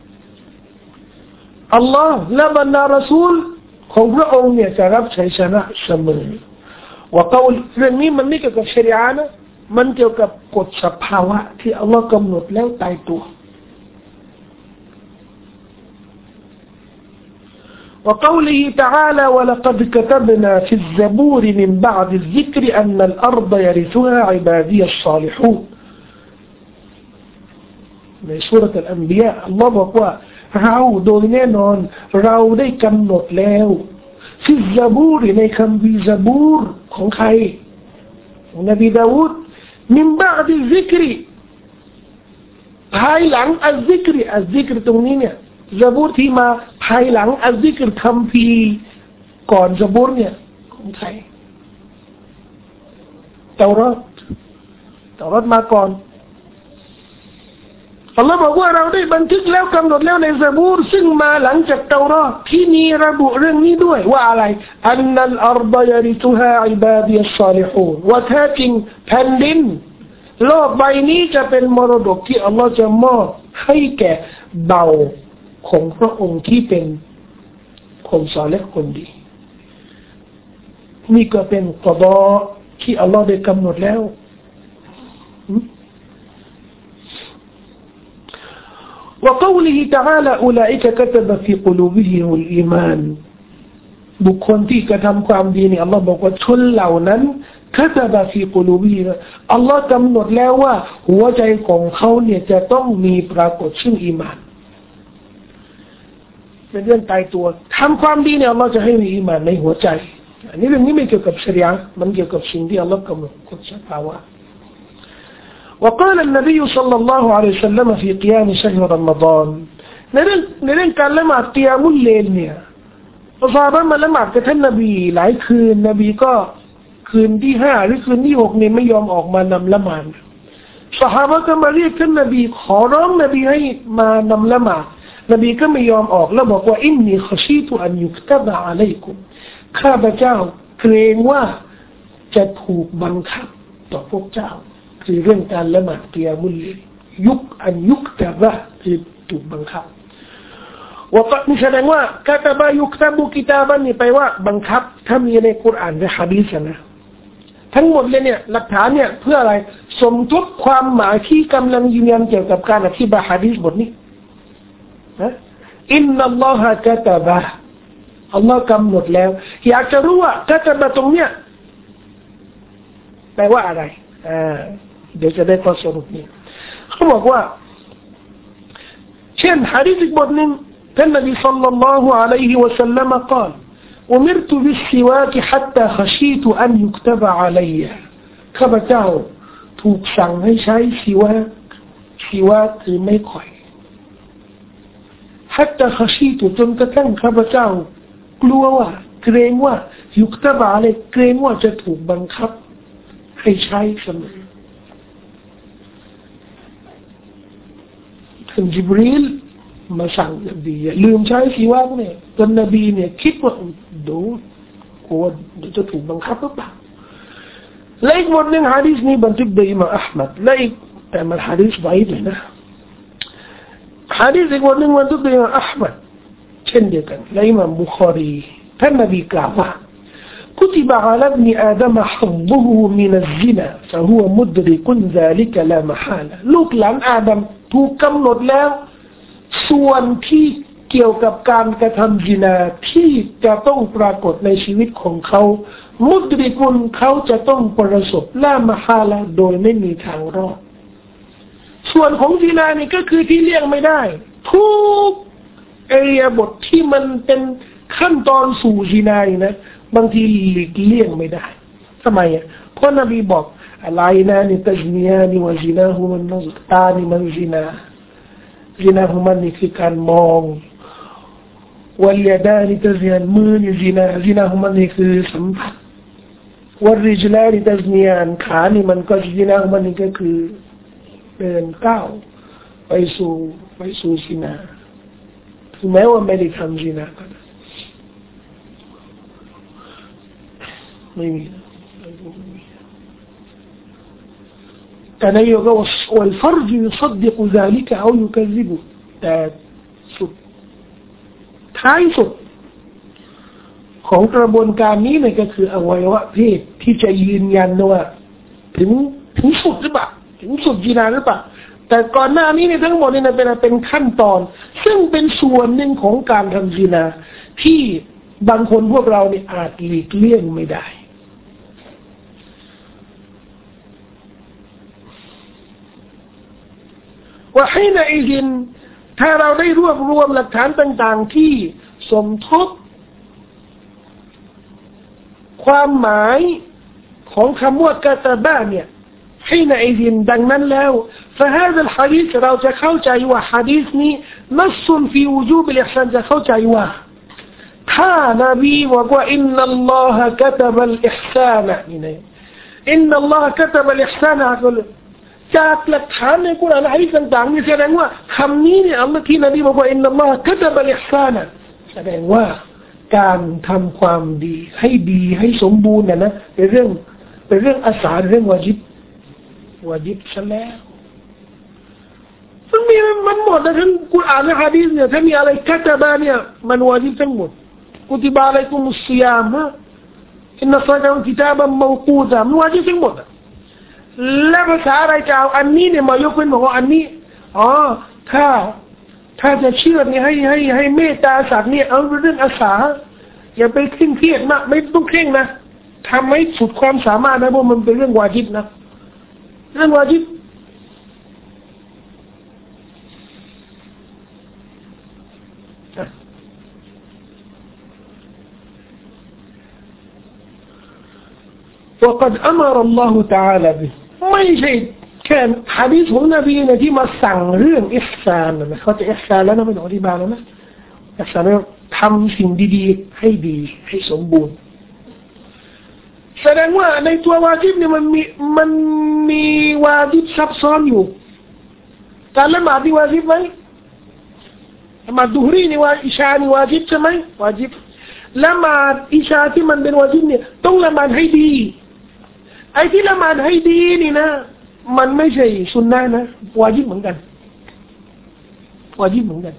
อัลลอฮ์และบรรดารอซูลของพระองค์เนี่ยจะรับชัยชนะเสมอว่าเขาเรื่องนี้มันไม่เกี่ยวกับชะรีอะห์นะมันเกี่ยวกับกฎสภาวะที่อัลลอฮ์กำหนดแล้วตายตัวوقوله تعالى ولقد كتبنا في الزبور من بعد الذكر أن الأرض يرثها عبادي الصالحون ในซูเราะห์อัลอันบิยาอัลลอฮ์บอกว่าเราโดยแน่นอนเราได้กำหนดแล้วฟิซะบูรในคัมภีร์ซะบูรของใครของนบีดาวูดมินบะอ์ดิซิกรภายหลังอัลซิกรอัลซิกรตรงนี้เนี่ยซะบูรที่มาภายหลังอัลซิกรคัมภีร์ก่อนซะบูรเนี่ยของใครเตารอดเตารอดมาก่อนอัลลอฮ์บอกว่าเราได้บันทึกแล้วกำหนดแล้วในซะบูรซึ่งมาหลังจากเตารอดที่มีระบุเรื่องนี้ด้วยว่าอะไรอันนัลอัรฎะยริซุฮาอิบาดีอัศศอลิฮูนว่าแท้จริงแผ่นดินโลกใบนี้จะเป็นมรดกที่อัลลอฮ์จะมอบให้แก่เบาของพระองค์ที่เป็นคนศอลิห์คนดีนี่ก็เป็นกอฎอที่อัลลอฮ์ได้กำหนดแล้วوقوله تعالى أولئك كتب في قلوبهم الإيمان บุคคลที่กระทำความดีนี่อัลลอฮ์บอกว่าชนเหล่านั้นكتب في قلوبهم อัลลอฮ์กำหนดแล้วว่าหัวใจของเขาเนี่ยจะต้องมีปรากฏซึ่งอีหม่านเป็นเรื่องตายตัวทำความดีเนี่ยอัลลอฮ์จะให้มีอีหม่านในหัวใจอันนี้เรื่องนี้ไม่เกี่ยวกับชะรีอะห์มันเกี่ยวกับสิ่งที่อัลลอฮ์กำหนดกฎสภาวะوقال النبي صلى الله عليه وسلم في قيام شهر رمضان ในเรื่องในเรื่องการละหมาดกิยามุลเลลเนี่ยซอฮาบะห์มาละหมาดกับท่านนบีหลายคืนนบีก็คืนที่ห้าหรือคืนที่หกเนี่ยไม่ยอมออกมานำละหมาดซอฮาบะห์ก็มาเรียกท่านนบีขอร้องนบีให้มานำละหมาดนบีก็ไม่ยอมออกแล้วบอกว่าอินนีคอชีตุอันยุกตะบะอะลัยกุมข้าพเจ้าเกรงว่าจะถูกบังคับต่อพวกเจ้าคือเรื่องการละหมาดกิยามุลเลลยุกอันยุกตะบะคือถูกบังคับว่าก็นี่แสดงว่ากะตะบะยุกตะบุกิตาบันนี่ไปว่าบังคับถ้ามีในกุรอานและหะดีษนะทั้งหมดเลยเนี่ยหลักฐานเนี่ยเพื่ออะไรสมทบความหมายที่กำลังยืนยันเกี่ยวกับการอธิบายหะดีษบทนี้นะอินนัลลอฮะกะตะบะอัลลอฮ์กำหนดแล้วอยากจะรู้ว่ากะตะบะตรงเนี้ยแปลว่าอะไรอ่าเดี๋ยวจะได้ข้อสรุปนี้เขาบอกว่าเช่นหะดีษอีกบทหนึ่งท่านนบีศ็อลลัลลอฮุอะลัยฮิวะซัลลัมกล่าวأمرت بالسواك حتى خشيت أن يكتب علي ข้าพเจ้าถูกสั่งให้ใช้สิวากสิวากคือไม่ข่อย حتى خشيت จนกระทั่งข้าพเจ้ากลัวว่าเกรงว่ายุกตะบะอะไรเกรงว่าจะถูกบังคับให้ใช้เสมอท่านจิบรีลมาสั่งนบีลืมใช้สีว่างเนี่ยจนนบีเนี่ยคิดว่าดูกลัวจะถูกบังคับหรือเปล่าและอีกบทหนึ่งฮะดีษนี้บันทึกโดยอิหม่ามอะห์มัดและอีกแต่มันฮะดีษไว้เลยนะฮะดีษอีกบทหนึ่งบันทึกโดยอิหม่ามอะห์มัดเช่นเดียวกันและอิหม่ามบุคอรีท่านนบีกล่าวว่าكتب على ابن آدم حظه من الزنا فهو مدرك ذلك لا محالة ลูกหลานอาดัมถูกกำหนดแล้วส่วนที่เกี่ยวกับการกระทำซินาที่จะต้องปรากฏในชีวิตของเขามุดริกุลเขาจะต้องประสบละมหาละโดยไม่มีทางรอดส่วนของซินานี่ก็คือที่เลี่ยงไม่ได้ทุกเอริยาบทที่มันเป็นขั้นตอนสู่ซินานะบางทีหลีกเลี่ยงไม่ได้ทำไมอ่ะเพราะนบีบอกอะไรนะนี่ตัจเนียนี่วะซินาฮุมันนซตานี่มันซินาซินาฮุมันนี่คือการมองวัลยาดานี่ตัจเนียมือนี่ซินาซินาฮุมันนี่คือสัมผัสวัลริจลานี่ตัจเนียขานี่มันก็ซินาฮุมันนี่ก็คือเดินก้าวไปสู่ไปสู่ซินาถึงแม้ว่าไม่ได้ทำซินาก็ไม่มีแต่นายกว่าวัลฟัรจยุซัดดิกซาลิกะเอายุคัซิบุแต่สุดท้ายสุดของกระบวนการนี้เนี่ยก็คืออวัยวะเพศที่จะยืนยันว่าถึงถึงสุดหรือเปล่าถึงสุดจีนาหรือเปล่าแต่ก่อนหน้านี้เนี่ยทั้งหมดเนี่ยเป็นเป็นขั้นตอนซึ่งเป็นส่วนหนึ่งของการทำจีนาที่บางคนพวกเราเนี่ยอาจหลีกเลี่ยงไม่ได้ว่าให้ในอินถ้าเราได้รวบรวมหลักฐานต่างๆที่สมทบความหมายของคำว่ากาตาบะเนี่ยให้ในอินดังนั้นแล้ว فهذا الحديث เราจะเข้าใจว่าหะดีษนี้นัสฟีวูจูบอิห์ซานจะเข้าใจว่าถ้านบีบอกว่าอินนัลลอฮะกะตะบัลอิห์ซานะนี่นะอินนัลลอฮะกะตะบัลอิห์ซานะก็จากหลักฐานในกุรอานอะฮีษต่างๆนี่แสดงว่าคำนี้เนี่ยอัลลอฮ์ที่นบีบอกว่าอินนัลลอฮะกะตะบัลอิห์ซานะแสดงว่าการทำความดีให้ดีให้สมบูรณ์น่ะนะเป็นเรื่องเป็นเรื่องอาสาเรื่องวาญิบวาญิบซะแล้วมันมีมันหมดนะทั้งกุรอานและหะดีษเนี่ยถ้ามีอะไรกะตะบะเนี่ยมันวาญิบทั้งหมดกุติบะอะลัยกุมุสซิยามอินนัสซอลาตะกิตาบันมาวกูตะมันวาญิบทั้งหมดแล้วภาษาอะไรจะเอาอันนี้เนี่ยมายกเป็นบอกว่าอันนี้อ๋อถ้าถ้าจะเชื่อเนี่ยให้ให้ให้เมตตาสัตว์เนี่ยเอาเรื่องอาสาอย่าไปเคร่งเครียดมากไม่ต้องเคร่งนะทำให้สุดความสามารถนะเพราะมันเป็นเรื่องวาญิบนะเรื่องวาญิบوقد أمر الله تعالى به ไม่ใช่แค่หะดีษของนบีเนี่ยที่มาสั่งเรื่องอิห์ซานนะเขาจะอิห์ซานแล้วนะไม่ต้องอธิบายแล้วนะอิห์ซานเนี่ยทำสิ่งดีๆให้ดีให้สมบูรณ์แสดงว่าในตัววาญิบเนี่ยมันมีมันมีวาญิบซับซ้อนอยู่การละหมาดนี่วาญิบไหมละหมาดดุฮรีนี่วาอิชานี่วาญิบใช่ไหมวาญิบละหมาดอิชาที่มันเป็นวาญิบเนี่ยต้องละหมาดให้ดีไอ้ที่ละหมาดให้ดีนี่นะมันไม่ใช่สุนนะห์นะวาญิบเหมือนกันวาญิบเหมือนกัน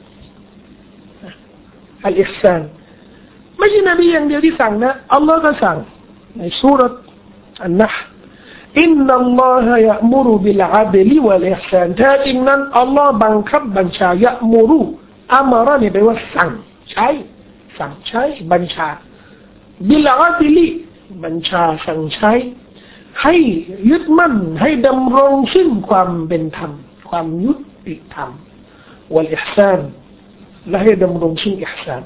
อัลอิห์ซานไม่ใช่นบีอย่างเดียวที่สั่งนะอัลลอฮ์ก็สั่งในซูเราะห์อันนะห์อินนัลลอฮะยะมุรุบิลอะดลิวัลอิห์ซานแท้จริงนั้นอัลลอฮ์บังคับบัญชายะมุรุอัมรนี่แปลว่าสั่งใช้สั่งใช้บัญชาบิลอะดลิบัญชาสั่งใช้ให้ยึดมั่นให้ดำรงซึ่งความเป็นธรรมความยุติธรรมวัลอิห์ซานและให้ดำรงซึ่งอิห์ซาน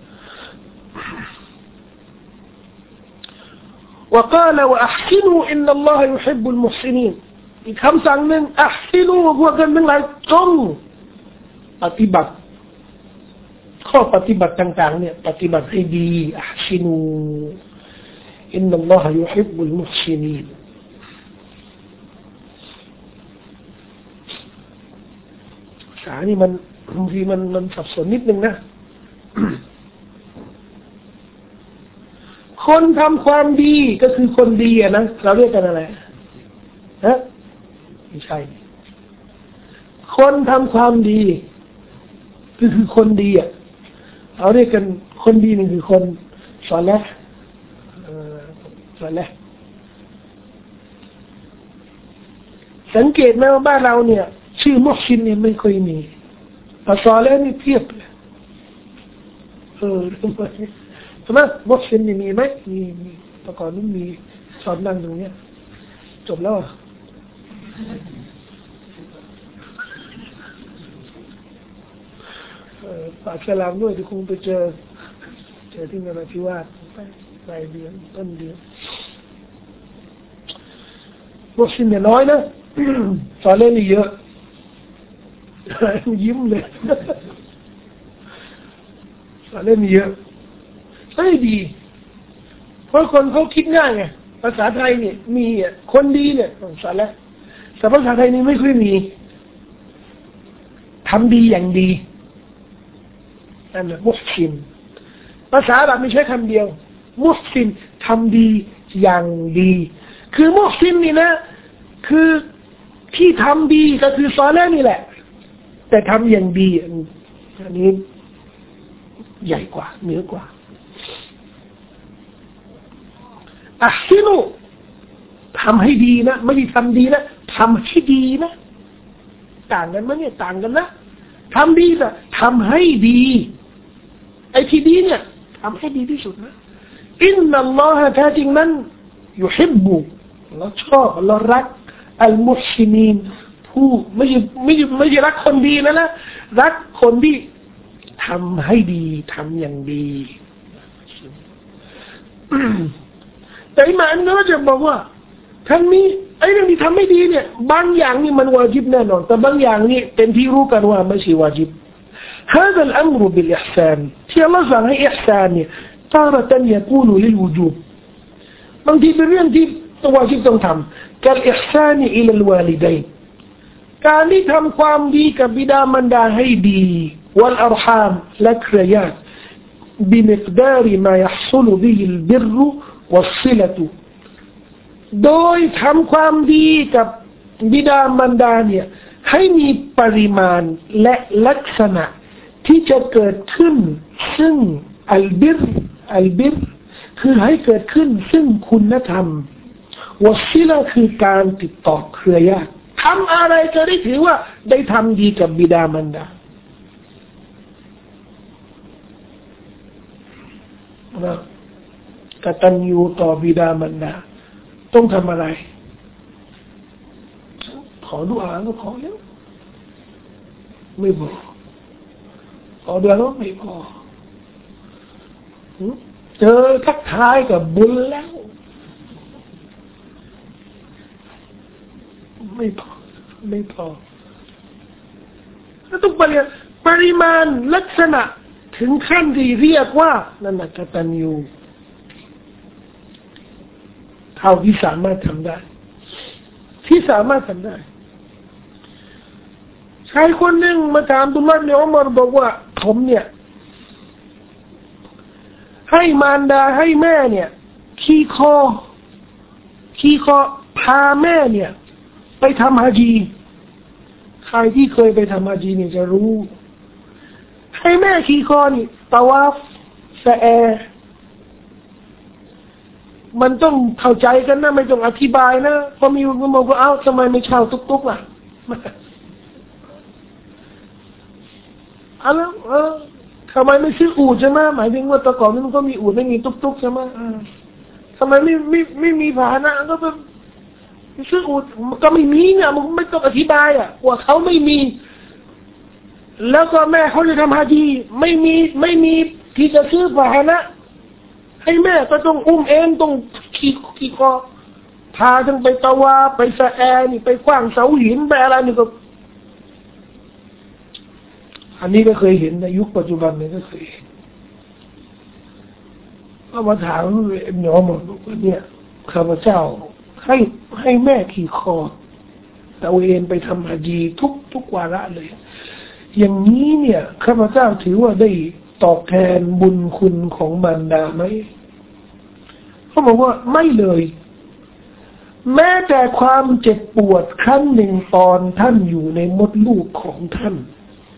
وقال وأحسنوا إن الله يحب المحسنين อีกคำสั่งหนึ่งอัพซินูพวกกันทั้งหลายจงปฏิบัติข้อปฏิบัติต่างๆเนี่ยปฏิบัติให้ดีอัพซินูอินนัลลอฮะยุฮิบบุลมุฮซินีนสานี่มันบางทีมันมันสับสนนิดนึงนะ คนทำความดีก็คือคนดีอะนะเราเรียกกันอะไรฮะไม่ใช่คนทำความดีก็คือคนดีอ่ะเราเรียกกันคนดีนี่คือคนสอนแล้วสอนแล้วสังเกตไหมว่าบ้านเราเนี่ยชื่อมุหซินเนี่ยไม่ค่อยมีแต่สอนแล้วนี่เพียบเลยเออทำไมทำไมมุหซินนี่มีไหมมีมีแต่ก่อนนู้นมีสอนนั่งตรงเนี้ยจบแล้วอ่ะฝากสลามด้วยที่คงไปเจอเจอที่นราธิวาสไปปลายเดือนต้นเดือนมุสลิมเนี่ยน้อยนะสอนเล่นนี่เยอะยิ้มเลยสอนเล่นนี่เยอะใช่ดีเพราะคนเขาคิดง่ายไงภาษาไทยเนี่ยมีอ่ะคนดีเนี่ยสอนแล้วแต่ภาษาไทยนี่ไม่ค่อยมีทำดีอย่างดีนั่นแหละมุสลิมภาษาแบบไม่ใช่คำเดียวมุสลิมทำดีอย่างดีคือมุสลิมนี่นะคือที่ทำดีก็คือซอเลห์นี่แหละแต่ทำอย่างดีอันนี้ใหญ่กว่าเหนือกว่าอัพซินุทำให้ดีนะไม่ใช่ทำดีนะทำให้ดีนะต่างกันไหมเนี่ยต่างกันนะทำดีแต่ทำให้ดีไอ้ที่ดีเนี่ยทำให้ดีที่สุดนะอินนัลลอฮะแท้จริงนั้นยุฮิบบุเราชอบเรารักอัลมุฮซินีนผู้ไม่ใช่ไม่ใช่ไม่ใช่รักคนดีนะนะรักคนที่ทำให้ดีทำอย่างดีแต่อิหม่ามเนี่ยจะบอกว่าทั้งนี้ไอ้เรื่องที่ทำไม่ดีเนี่ยบางอย่างนี่มันวาญิบแน่นอนแต่บางอย่างนี่เป็นที่รู้กันว่าไม่ใช่วาญิบهذا الأمر بالإحسان ที่อัลเลาะห์สั่งให้อิห์ซานเนี่ยتارة يكون للوجوب บางทีเป็นเรื่องที่วาญิบต้องทำการอิห์ซานอิลลวาลิดัยน์การที่ทำความดีกับบิดามารดาให้ดีวัลอัรฮามและเครือญาติبمقدار ما يحصل به البر والصلة โดยทำความดีกับบิดามารดาเนี่ยให้มีปริมาณและลักษณะที่จะเกิดขึ้นซึ่งอัลบิรอัลบิรคือให้เกิดขึ้นซึ่งคุณธรรมวัสซิละคือการติดต่อเครือญาติทำอะไรจะได้ถือว่าได้ทำดีกับบิดามารดากตัญญูต่อบิดามารดาต้องทำอะไรขอดุอาก็ขอแล้วไม่พอขอดุอาก็ไม่พอเจอทักทายกับบุญแล้วไม่พอไม่พอแล้วต้องปริมาณลักษณะถึงขั้นที่เรียกว่านั่นน่ะกตัญญูเท่าที่สามารถทำได้ที่สามารถทำได้ชายคนหนึ่งมาถามตุลาเนี่ยอุมัรบอกว่าผมเนี่ยให้มารดาให้แม่เนี่ยขี่คอขี่คอพาแม่เนี่ยไปทำฮะญีใครที่เคยไปทำฮะญีเนี่ยจะรู้ให้แม่ขี่คอนี่ตะวาฟสะแอมันต้องเข้าใจกันนะไม่ต้องอธิบายนะพอมีคนบอกว่าเอ้าทำไมไม่เช่าตุ๊กๆล่ะอะไรเออทำไมไม่ซื้ออูฐใช่ไหมหมายถึงว่าตะก่อนมันก็มีอูฐไม่มีตุ๊กๆใช่ไหมทำไมไม่ไม่ไม่มีพาหนะก็เป็นซื้ออูฐก็ไม่มีเนี่ยมันไม่ต้องอธิบายอ่ะว่าเขาไม่มีแล้วก็แม่เขาจะทำฮะญีไม่มีไม่มีที่จะซื้อพาหนะให้แม่ก็ต้องอุ้มเองต้องขี่ขี่คอพาทั้งไปตะวาไปสะแอนี่ไปขว้างเสาหินไปอะไรนี่ก็อันนี้ก็เคยเห็นในยุคปัจจุบันนี่ก็เคยเห็นก็มาถามหนอหมดว่าเนี่ยข้าพเจ้าให้ให้แม่ขี่คอตะเวนไปทำฮะญีทุกทุกวาระเลยอย่างนี้เนี่ยข้าพเจ้าถือว่าได้ตอบแทนบุญคุณของมารดาไหมเขาบอกว่าไม่เลยแม้แต่ความเจ็บปวดครั้งหนึ่งตอนท่านอยู่ในมดลูกของท่าน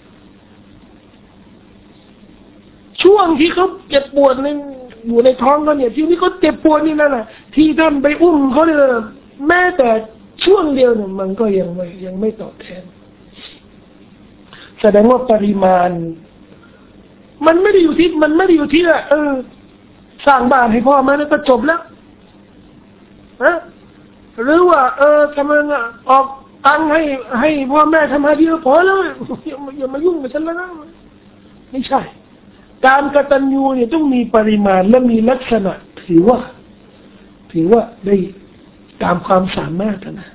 ช่วงที่เขาเจ็บปวดในอยู่ในท้องเขาเนี่ยที่นี่เขาเจ็บปวดนี่นั่นแหละที่ท่านไปอุ้มเขาเนี่ยแม้แต่ช่วงเดียวเนี่ยมันก็ยังไม่ยังไม่ตอบแทนแสดงว่าปริมาณมันไม่ได้อยู่ที่มันไม่ได้อยู่ที่เออสร้างบ้านให้พ่อแม่แล้วก็จบแล้วนะหรือว่าเออทำไมออกตังให้ให้พ่อแม่ทำให้ดีก็พอแล้วอย่ามายุ่งกับฉันแล้วนะไม่ใช่การกตัญญูเนี่ยต้องมีปริมาณและมีลักษณะถือว่าถือว่าได้ตามความสามารถนะ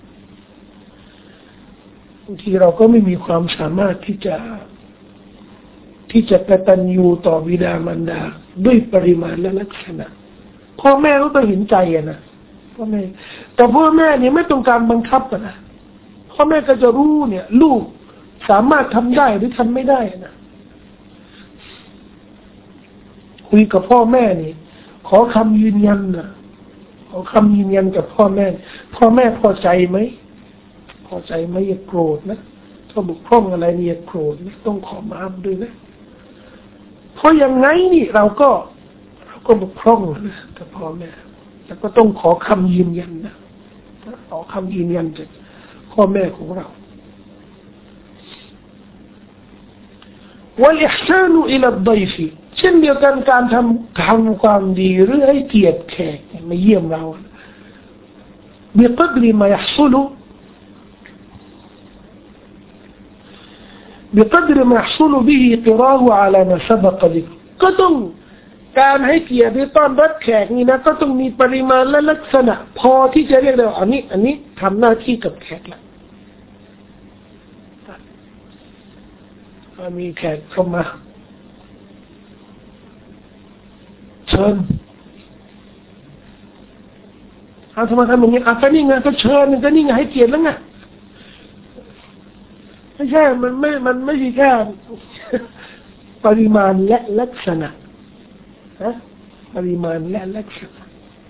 บางทีเราก็ไม่มีความสามารถที่จะที่จะกตัญญูต่อบิดามารดาด้วยปริมาณและลักษณะพ่อแม่ก็ต้องเห็นใจอะนะพ่อแม่แต่พ่อแม่เนี่ยไม่ต้องการบังคับนะพ่อแม่ก็จะรู้เนี่ยลูกสามารถทำได้หรือทำไม่ได้นะคุยกับพ่อแม่นี่ขอคำยืนยันนะขอคำยืนยันกับพ่อแม่พ่อแม่พอใจไหมพอใจไหมอย่าโกรธนะถ้าบกพร่องอะไรนี่อย่าโกรธนะต้องขอมาอัพด้วยนะเพราะอย่างไงนี่เราก็เราก็บกพร่องนะกับพ่อแม่แล้วก็ต้องขอคำยืนยันนะขอคำยืนยันจากพ่อแม่ของเราوالإحسان إلى الضيف เช่นเดียวกันการทำทำความดีหรือให้เกียรติแขกมาเยี่ยมเรา بقدر ما يحصل بقدر ما يحصل به قراه على ما سبق ذكره ก็ต้องการให้เกียรติต้อนรับแขกนี่นะก็ต้องมีปริมาณและลักษณะพอที่จะเรียกได้ว่าอันนี้อันนี้ทำหน้าที่กับแขกละมีแขกเข้ามาเชิญเอาทำไมทำอย่างนี้อ่ะก็นี่ไงก็เชิญก็นี่ไงให้เกียรติแล้วไงไม่ใช่มันไม่มันไม่ใช่แค่ปริมาณและลักษณะฮะปริมาณและลักษณะ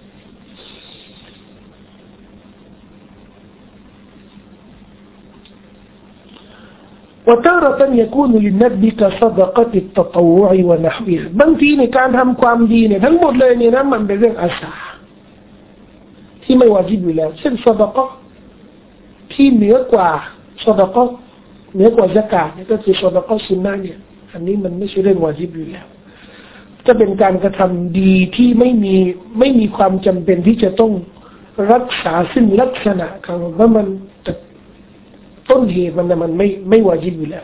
وتارة يكون للندب كصدقة التطوع ونحوها บางทีในการทำความดีเนี่ยทั้งหมดเลยเนี่ยนะมันเป็นเรื่องอาสาที่ไม่วาญิบอยู่แล้วเช่นซอดะกอฮ์ที่เหนือกว่าซอดะกอฮ์เหนือกว่าซะกาตเนี่ยก็คือซอดะกอฮ์ซุนนะห์เนี่ยอันนี้มันไม่ใช่เรื่องวาญิบอยู่แล้วจะเป็นการกระทำดีที่ไม่มีไม่มีความจำเป็นที่จะต้องรักษาซึ่งลักษณะของว่ามันต้นเหตุมันมันไม่ไม่วาญิบอยู่แล้ว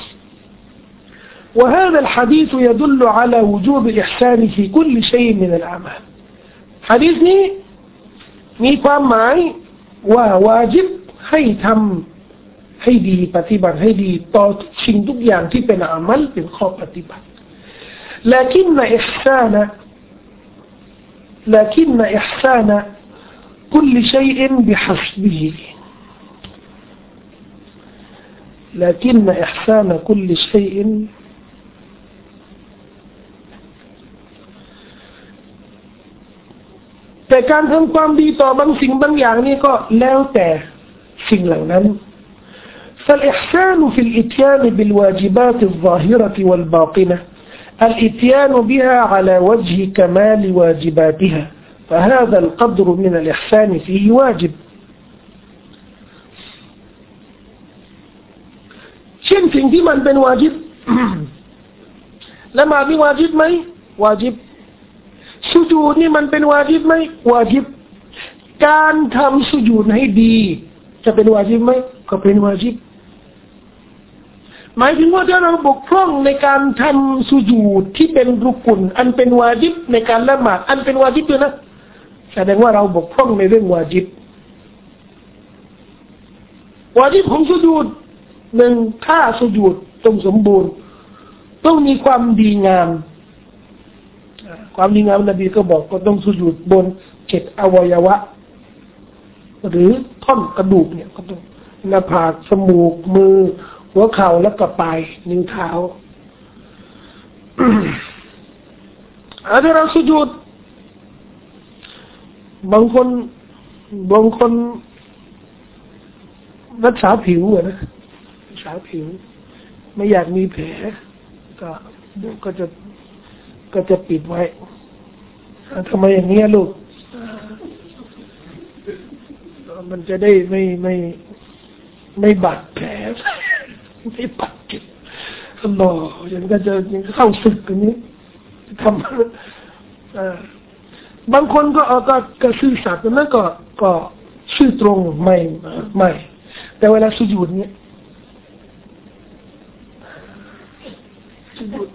وهذا الحديث يدل على وجوب الإحسان في كل شيء من الأعمال หะดีษนี้มีความหมายว่าวาญิบให้ทำให้ดีปฏิบัติให้ดีต่อสิ่งทุกอย่างที่เป็นอามัลเป็นข้อปฏิบัติ لكن إحسان لكن إحسان كل شيء بحسبه لكن إحسان كل شيءแต่การทำความดีต่อบางสิ่งบางอย่างนี่ก็แล้วแต่สิ่งเหล่านั้น فالإحسان في الإتيان بالواجبات الظاهرة والباطنة الإتيان بها على وجه كمال واجباتها فهذا القدر من الإحسان فيه واجبเช่นสิ่งที่มันเป็นวาญิบ ละหมาดนี่วาญิบไหมวาญิบสุญูดนี่มันเป็นวาญิบไหมวาญิบการทำสุญูดให้ดีจะเป็นวาญิบไหมก็เป็นวาญิบหมายถึงว่าถ้าเราบกพร่องในการทำสุญูดที่เป็นรุกุนอันเป็นวาญิบในการละหมาดอันเป็นวาญิบด้วยนะแสดงว่าเราบกพร่องในเรื่องวาญิบวาญิบของสุญูดหนึ่งท่าสุญูดต้องสมบูรณ์ต้องมีความดีงามความดีงามนบีก็บอกก็ต้องสุญูดบนเจ็ดอวัยวะหรือท่อนกระดูกเนี่ยก็ต้องหน้าผากจมูกมือหัวเข่าแล้วก็ปลายนิ้วเท้าอาจจะเราสุญูดบางคนบางคนรักษาผิวอะนะรักษาผิวไม่อยากมีแผลก็ก็จะก็จะปิดไว้ทำไมอย่างนี้ลูกมันจะได้ไม่ไม่ไม่บาดแผลไม่บาดเจ็บหล่อยังก็จะยังเข้าศึกกันนี้ทำบางคนก็เออก็ก็ซื่อสัตย์นั่นก็ก็ซื่อตรงไม่ไม่แต่เวลาสุญูดเนี่ยสุญูด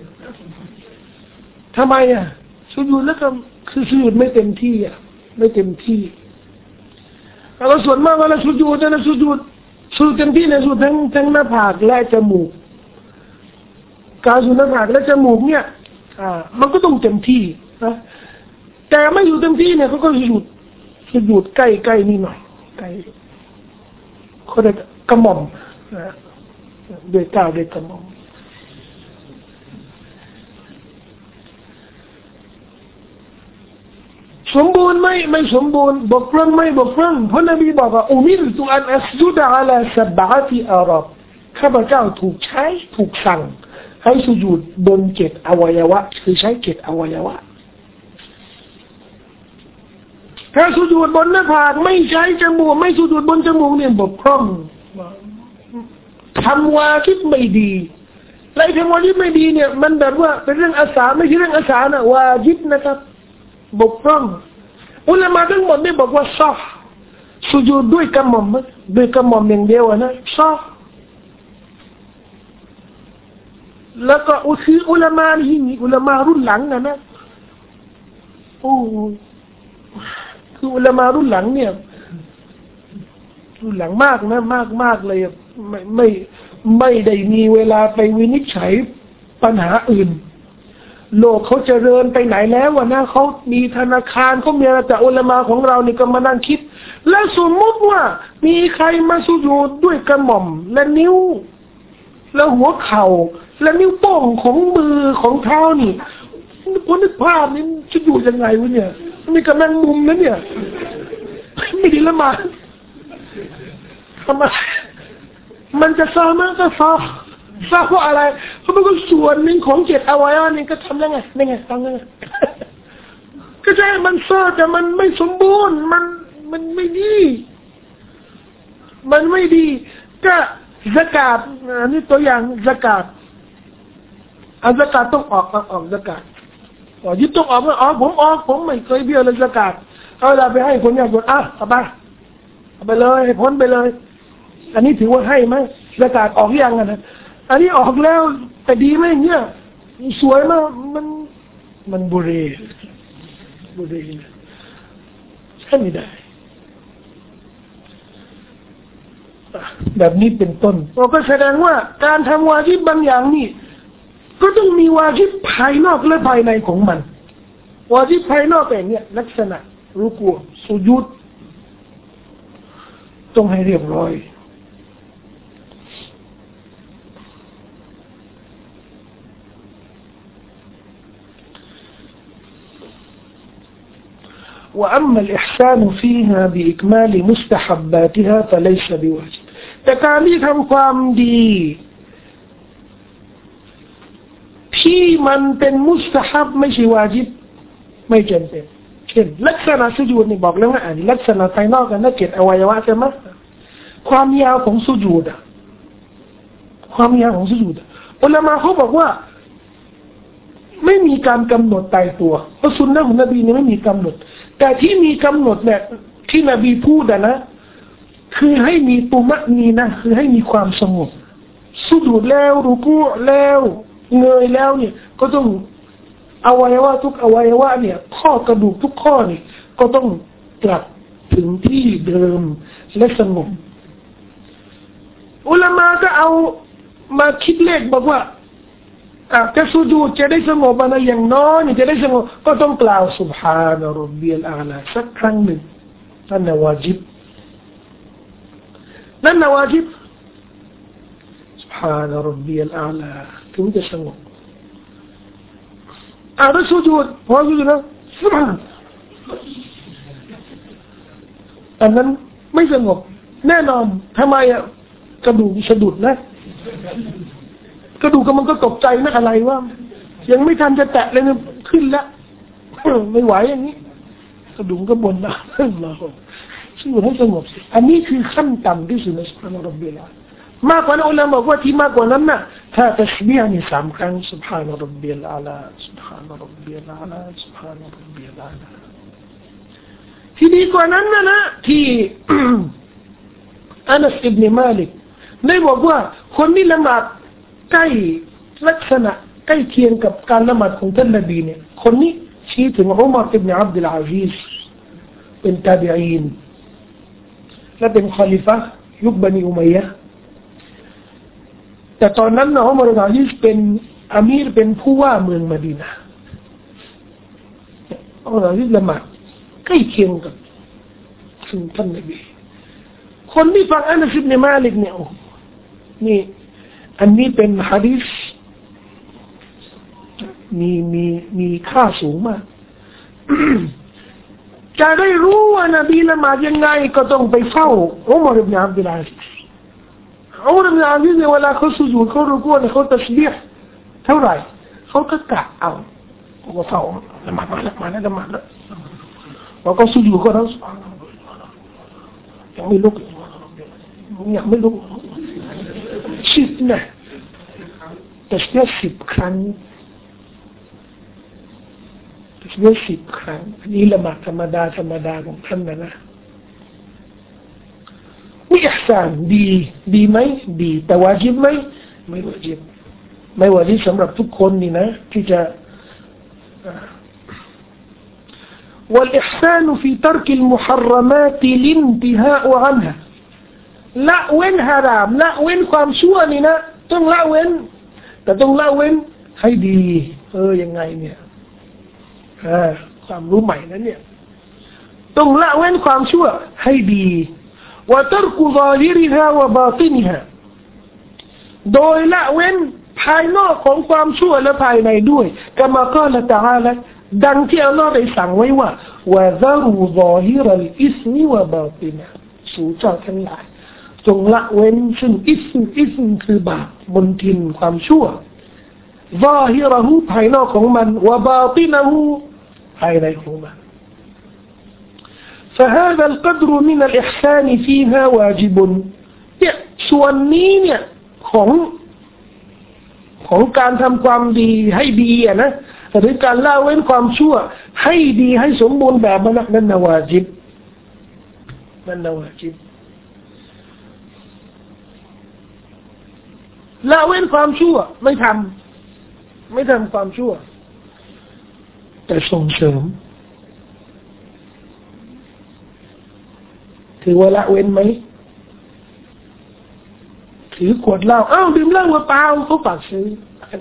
ทำไมอ่ะสุญูดแล้วก็คือสุญูดไม่เต็มที่อ่ะไม่เต็มที่เราส่วนมากเวลาสุญูดนะสุญูดสุญูดเต็มที่เนี่ยสุญูดทั้งทั้งหน้าผากและจมูกการสุญูดหน้าผากและจมูกเนี่ยอ่ามันก็ต้องเต็มที่นะแต่ไม่อยู่เต็มที่เนี่ยเขาก็สุญูดสุญูดใกล้ใกล้นี่หน่อยใกล้เขาเรียกกระหม่อมนะโดยก้าวโดยกระหม่อมสมบูรณ์ไม่ไม่สมบูรณ์บกพร่องไม่บกพร่องเพราะนบีบอกว่าอุมิรตุอันอัสจุดอะลาซับบะติอารับข้าพเจ้าถูกใช้ถูกสั่งให้สุญูดบนเจ็ดอวัยวะคือใช้เจ็ดอวัยวะถ้าสุญูดบนหน้าผากไม่ใช้จมูกไม่สุญูดบนจมูกเนี่ยบกพร่องทำวาคิดไม่ดีและทำวาคิดไม่ดีเนี่ยมันแบบว่าเป็นเรื่องอาสาไม่ใช่เรื่องอาสานะวาจิบนะครับบกพร่องอุลามะทั้งหมดนี่บอกว่าซอฮ์สุญูดด้วยกระหม่อมด้วยกระหม่อมอย่างเดียวนะซอฮ์แล้วก็อุคืออุลามะที่มีอุลามะรุ่นหลังนะนะโอ้คืออุลามะรุ่นหลังเนี่ยรุ่นหลังมากนะมากมากเลยไม่ไม่ไม่ได้มีเวลาไปวินิจฉัยปัญหาอื่นโลกเขาเจริญไปไหนแล้ววะนะเขามีธนาคารเขามีอะไรแต่อุลามะของเรานี่ก็มานั่งคิดแล้วสมมติว่ามีใครมาสุญูดด้วยกระหม่อมและนิ้วแล้วหัวเข่าและนิ้วโป้งของมือของเท้านี่คนนึกภาพนี่จะอยู่ยังไงวะเนี่ยมีกระแมงมุมนะเนี่ยไม่ดีละมาทำไมมันจะซ้ำมันก็ซ้ำซ้ำเพราะอะไรเพราะมันก็ส่วนหนึ่งของเจ็ดอวัยวะนี่ก็ทำได้ไงได้ไงทำได้ไงก็ใช่มันซ้ำแต่มันไม่สมบูรณ์มันมันไม่ดีมันไม่ดีก็ซะกาตอันนี้ตัวอย่างซะกาตอันซะกาตต้องออกออกซะกาตอ๋อยึดต้องออกออกผมออกผมไม่เคยเบี้ยวเลยซะกาตเอาเราไปให้คนยากจนอ่ะเอาไปเอาไปเลยให้พ้นไปเลยอันนี้ถือว่าให้ไหมซะกาตออกยังนะอันนี้ออกแล้วแต่ดีไหมเนี่ยสวยมากมันมันบุรีบุรีใช่ไม่ได้แบบนี้เป็นต้นเราก็แสดงว่าการทำวาญิบบางอย่างนี่ก็ต้องมีวาญิบภายนอกและภายในของมันวาญิบภายนอกแบบนี้ลักษณะรุกูสุญูดต้องให้เรียบร้อยوأما الإحسان فيها بإكمال مستحباتها فليس بواجب แต่การที่ทำความดีที่มันเป็นมุสตะฮับไม่ใช่วาญิบไม่จำเป็นเช่นลักษณะสุญูดนี่บอกแล้วว่าอันลักษณะภายนอกกันนักเก็ตอวัยวะใช่ไหมความยาวของสุญูดอะความยาวของสุญูดอุลามะเขาบอกว่าไม่มีการกำหนดตายตัวเพราะสุนนะของนบีนี่ไม่มีกำหนดแต่ที่มีกำหนดเนี่ยที่นบีพูดนะคือให้มีตุมะนีนะคือให้มีความสงบสุญูดแล้วรุกูแล้วเงยแล้วเนี่ยก็ต้องอวัยวะทุกอวัยวะเนี่ยข้อกระดูกทุกข้อนี่ก็ต้องกลับถึงที่เดิมและสงบอุลามะก็เอามาคิดเลขบอกว่าจะสุญูดจะได้สงบอะไรอย่างน้อยจะได้สงบก็ต้องกล่าวซุบฮานะร็อบบิลอาลาสักครั้งหนึ่งนั่นนะวาญิบนั่นนะวาญิบ سبحان ربي الأعلى ถึงจะสงบอ่านสุญูดพอสุญูดนะซุบฮานอันนั้นไม่สงบแน่นอนทำไมอ่ะกระดูกสะดุดนะกระดูกก็มันก็ตกใจนะอะไรว่ายังไม่ทันจะแตะเลยนะขึ้นแล้วไม่ไหวอย่างนี้กระดูกก็บ่นนะเราซึ่งให้สงบสิอันนี้คือขั้นต่ำที่สุดในสุภาพรบเวลามากกว่านั้นอุลามะบอกว่าที่มากกว่านั้นนะถ้าตัสบีฮ์นี่สามครั้งสุภาพรบเวลาละสุภาพรบเวลาละสุภาพรบเวลาละที่ดีกว่านั้นนะนะที่อานัสอิบนุมาลิกได้บอกว่าคนที่ละหมาดใกล้ลักษณะใกล้เคียงกับการละหมาดของท่านนบีเนี่ยคนนี้ชี้ถึงอุมัรอิบนุอับดุลอาซีซเป็นตาบีอีนและเป็นคอลิฟะห์ยุคบันีอุมัยยะห์แต่ตอนนั้นอุมัรอิบนุอับดุลอาซีซเป็นอามีรเป็นผู้ว่าเมืองมะดีนะห์อุมัรอิบนุอับดุลอาซีซละหมาดใกล้เคียงกับซึ่งท่านนบีคนที่ฟังอานัสอิบนุมาลิกเนี่ยนี่อันนี้เป็นหะดีษมีมีมีค่าสูงมากจะได้รู้ว่านบีละหมาดยังไงก็ต้องไปเฝ้าอุมัรอิบนุอับดุลอาซีซอุมัรอิบนุอับดุลอาซีซเวลาเขาสุญูดเขารุกูอเขาตัสบีฮ์เท่าไหร่เขาก็กะเอาก็เฝ้าละหมาดมาละหมาดละหมาดละแล้วก็สุญูดก็ทั้งยังไม่ลุกยังไม่ลุกสิบนะแต่เสียสิบครั้งแต่เสียสิบครั้งอันนี้ละหมาดธรรมดาธรรมดาของท่านนะนะวิอิห์ซานดีดีไหมดีแต่วาญิบไหมไม่วาญิบไม่วาญิบสำหรับทุกคนนี่นะที่จะوالإحسان في ترك المحرمات الانتهاء عنها ละเว้นฮารามละเว้นความชั่วนี่นะต้องละเว้นแต่ต้องละเว้นให้ดีเออยังไงเนี่ยอ่าความรู้ใหม่นั้นเนี่ยต้องละเว้นความชั่วให้ดีว่าตรกุซาฮิริฮาวะบาตินิฮาโดยละเว้นภายนอกของความชั่วและภายในด้วยกามากาละตะอาลาดังที่อัลลอฮฺได้สั่งไว้ว่าวะซารูซาฮิรัลอิสมิวะบาตินะสู่เจ้าทั้งหลายจงละเว้นซึ่งอิสมอิสมคือบาปมนทินความชั่วซาฮิรหูภายนอกของมันวะบาตินะหูภายในของมัน فهذا القدر من الإحسان فيها واجب เนี่ยส่วนนี้เนี่ยของของการทำความดีให้ดีอ่ะนะหรือการละเว้นความชั่วให้ดีให้สมบูรณ์แบบนั้นนั่นนะวาญิบนั่นนะวาญิบละเว้นความชั่วไม่ทำไม่ทำความชั่วแต่ส่งเสริมถือว่าละเว้นไหมถือขวดเหล้าอ้าวดื่มเหล้ามาเปล่าเขาฝากซื้อ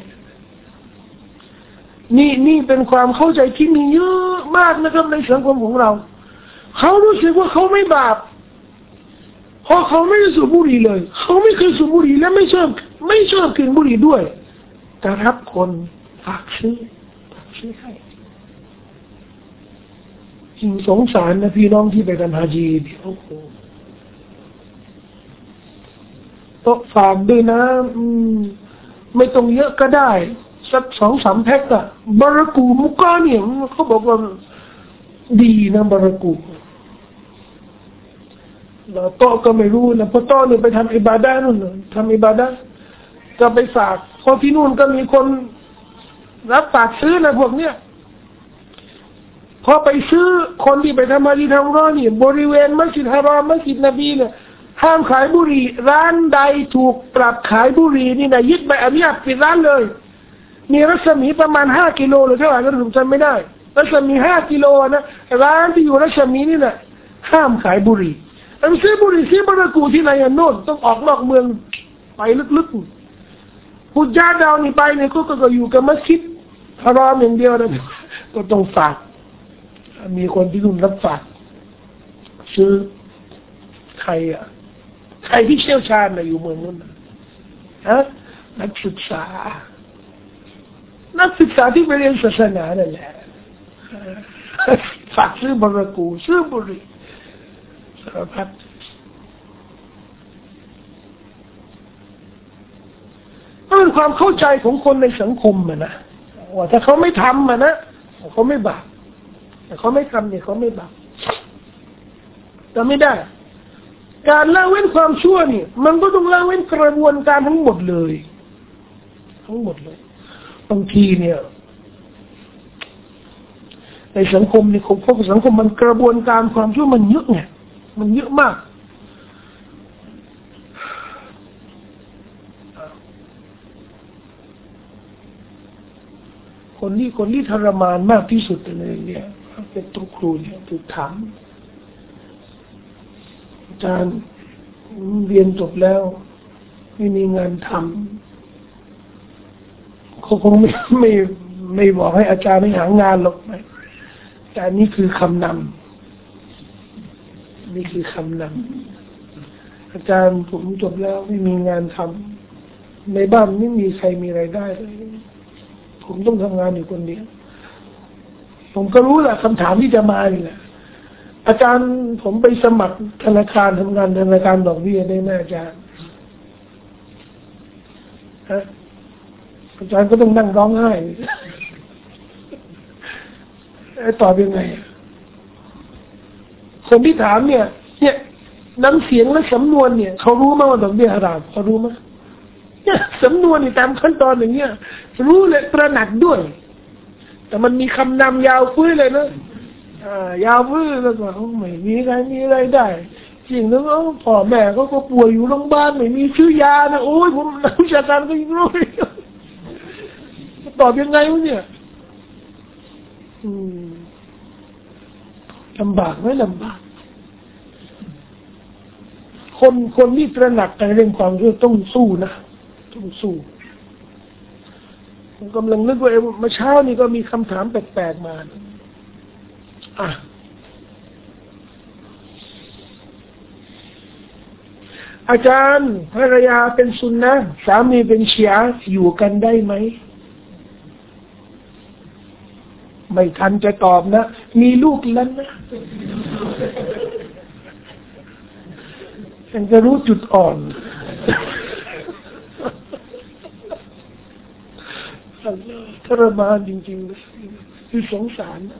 นี่นี่เป็นความเข้าใจที่มีเยอะมากนะครับในสังคมของเราเขารู้สึกว่าเขาไม่บาปเพราะเขาไม่ได้สูบบุหรี่เลยเขาไม่เคยสูบบุหรี่และไม่ชอบไม่ชอบกินบุหรี่ด้วยแต่รับคนฝากซื้อฝากซื้อให้จริงสงสารนะพี่น้องที่ไปกันฮาจีโอ้โหต้องฝากด้วยนะไม่ต้องเยอะก็ได้สักสองสามแพ็คอะบารากูมุก้าเนี่ยเขาบอกว่าดีนะบารากูแล้วโต๊ะก็ไม่รู้นะเพราะโต๊ะเนี่ยไปทำอิบาดะห์นู่นทำอิบาดะห์ก็ไปฝากเพราะที่นู่นก็มีคนรับฝากซื้อนะพวกเนี้ยพอไปซื้อคนที่ไปทำฮะจีทำร้อนนี่บริเวณมัสยิดฮารอมมัสยิดนบีเนี่ยห้ามขายบุหรี่ร้านใดถูกปรับขายบุหรี่นี่นะยึดใบอนุญาตปิดร้านเลยมีรัศมีประมาณห้ากิโลหรือเท่าไหร่ก็ผมจำไม่ได้รัศมีห้ากิโลนะร้านที่อยู่รัศมีนี่นะห้ามขายบุหรี่อันซื้อบุหรี่ซื้อบารากูที่ไหนอ่ะโน่นต้องออกนอกเมืองไปลึกๆผู้ญาติเรานี่ไปเนี่ยก็ก็อยู่กับมัสยิดฮารอมอย่างเดียวนะก็ต้องฝากมีคนที่รุ่นรับฝากซื้อใครอ่ะใครที่เชี่ยวชาญนะอยู่เมืองนู้นฮะนักศึกษานักศึกษาที่ไปเรียนศาสนานั่นแหละฝากซื้อบรกูซื้อบุหรี่สารพัดนั่นเป็นความเข้าใจของคนในสังคมอะนะว่าถ้าเขาไม่ทำอะนะเขาไม่บาปแต่เขาไม่ทำเนี่ยเขาไม่บาปแต่ไม่ได้การละเว้นความชั่วนี่มันก็ต้องละเว้นกระบวนการทั้งหมดเลยทั้งหมดเลยบางทีเนี่ยในสังคมนี่ผมพบสังคมมันกระบวนการความชั่วมันเยอะไงมันเยอะมากคนที่คนที่ทรมานมากที่สุดเลยเนี่ยเป็นตุครูเนี่ยถูกถามอาจารย์เรียนจบแล้วไม่มีงานทำเขาคงไม่ไม่ไม่บอกให้อาจารย์ไม่หางานหรอกแต่นี่คือคำนำนี่คือคำนำอาจารย์ผมจบแล้วไม่มีงานทำในบ้านไม่มีใครมีรายได้เลยผมต้องทำงานอยู่คนเดียวผมก็รู้แหละคำถามที่จะมานี่แหละอาจารย์ผมไปสมัครธนาคารทำงานธนาคารดอกเบี้ยได้ไหมอาจารย์ฮะอาจารย์ก็ต้องนั่งร้องไห้ตอบยังไงคนที่ถามเนี่ยเนี่ยน้ำเสียงและสำนวนเนี่ยเขารู้ไหมว่าดอกเบี้ยฮารามเขารู้ไหมเนี่ยสำนวนนี่ตามขั้นตอนอย่างเงี้ยรู้เลยตระหนักด้วยแต่มันมีคำนำยาวฟื้นเลยนะอ่ายาวฟื้นแล้วก็ไม่มีใครมีอะไรได้จริงแล้วพ่อแม่เขาก็ป่วยอยู่โรงพยาบาลไม่มีชื่อยานะโอ้ยผมนักวิชาการก็ยังรู้ตอบยังไงวะเนี่ยลำบากไหมลำบากคนคนที่ตระหนักในเรื่องความรู้ต้องสู้นะต้องสู้ผมกำลังนึกว่าเมื่อเช้านี้ก็มีคำถามแปลกๆมาอ่ะอาจารย์ภรรยาเป็นซุนนะห์สามีเป็นชีอะห์อยู่กันได้ไหมไม่ทันจะตอบนะมีลูกแล้วนะฉันจะรู้จุดอ่อนทรมานจริงๆนะคือสงสารนะ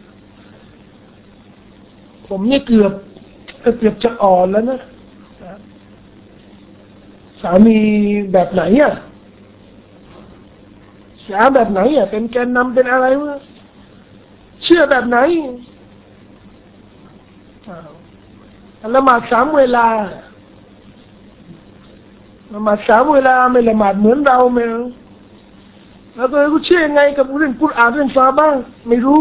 ผมเนี่ยเกือบเกือบจะอ่อนแล้วนะสามีแบบไหนอ่ะสาแบบไหนอ่ะเป็นแกนนำเป็นอะไรวะเชื่อแบบไหนละหมาดสามเวลาละหมาดสามเวลาไม่ละหมาดเหมือนเราไหมแล้วก็กูเชื่อยังไงกับเรื่องกุรอานเรื่องซอฮาบะห์ไม่รู้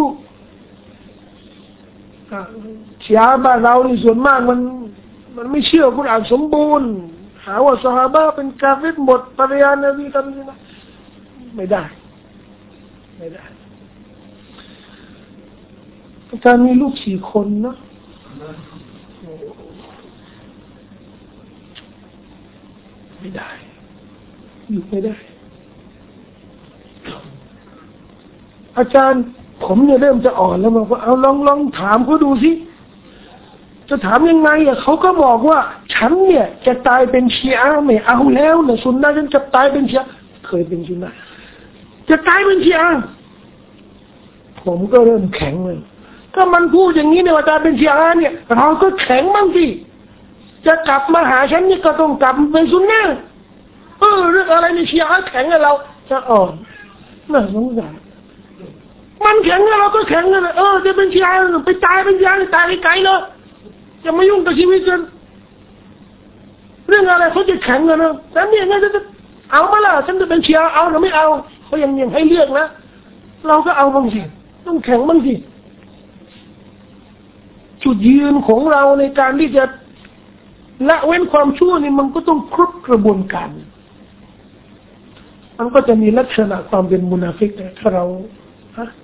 ชีอะห์บ้านเรานี่ส่วนมากมันมันไม่เชื่อกุรอานสมบูรณ์หาว่าซอฮาบะห์เป็นกาเฟรหมดภรรยานบีทำยังไงไม่ได้ไม่ได้อาจารย์มีลูกสี่คนเนาะไม่ได้อยู่ไม่ได้อาจารย์ผมเนี่ยเริ่มจะอ่อนแล้วมาว่าเอาลองลองถามเขาดูสิจะถามยังไงอ่ะเขาก็บอกว่าฉันเนี่ยจะตายเป็นชีอะห์ไม่เอาแล้วนะซุนนะห์ฉันจะตายเป็นชีอะห์เคยเป็นซุนนะห์จะตายเป็นชีอะห์ผมก็เริ่มแข็งเลยถ้ามันพูดอย่างนี้เนี่ยว่าตายเป็นชีอะห์เนี่ยเราก็แข็งบ้างสิจะกลับมาหาฉันนี่ก็ต้องกลับเป็นซุนนะห์เออเรื่องอะไรในชีอะห์แข็งกับเราจะอ่อนน่าสงสารมันแข็งแล้วเราก็แข็งเลยเออจะเป็นชีอะห์ไปตายเป็นชีอะห์ตายไกลๆเลยจะไม่ยุ่งกับชีวิตฉันเรื่องอะไรเขาจะแข็งกันนะแต่เนี่ยงั้นจะเอามาล่ะฉันจะเป็นชีอะห์เอาหรือไม่เอาเขายังยังให้เลือกนะเราก็เอาบางสิต้องแข็งบางสิจุดยืนของเราในการที่จะละเว้นความชั่วนี่มันก็ต้องครบกระบวนการมันก็จะมีลักษณะความเป็นมุนาฟิกนะถ้าเราฮะ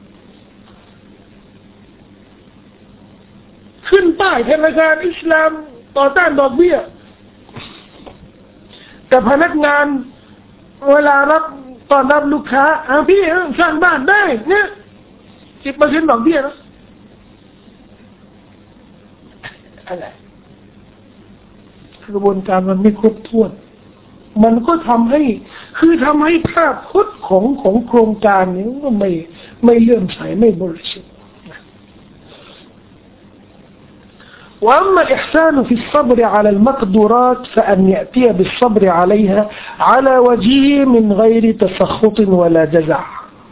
ขึ้นป้ายธนาคารอิสลามต่อต้านดอกเบี้ยแต่พนักงานเวลารับตอนรับลูกค้าอ่าพี่สร้างบ้านได้เนี่ยสิบเปอร์เซ็นต์ดอกเบี้ยนะอะไรกระบวนการมันไม่ครบถ้วนมันก็ทำให้คือทำให้ภาพพจน์ของของโครงการนี้ก็ไม่ไม่เลื่อมใสไม่บริสุทธิ์وأما الإحسان في الصبر على المقدورات فأن يأتي بالصبر عليها على وجهه من غير تسخط ولا جزع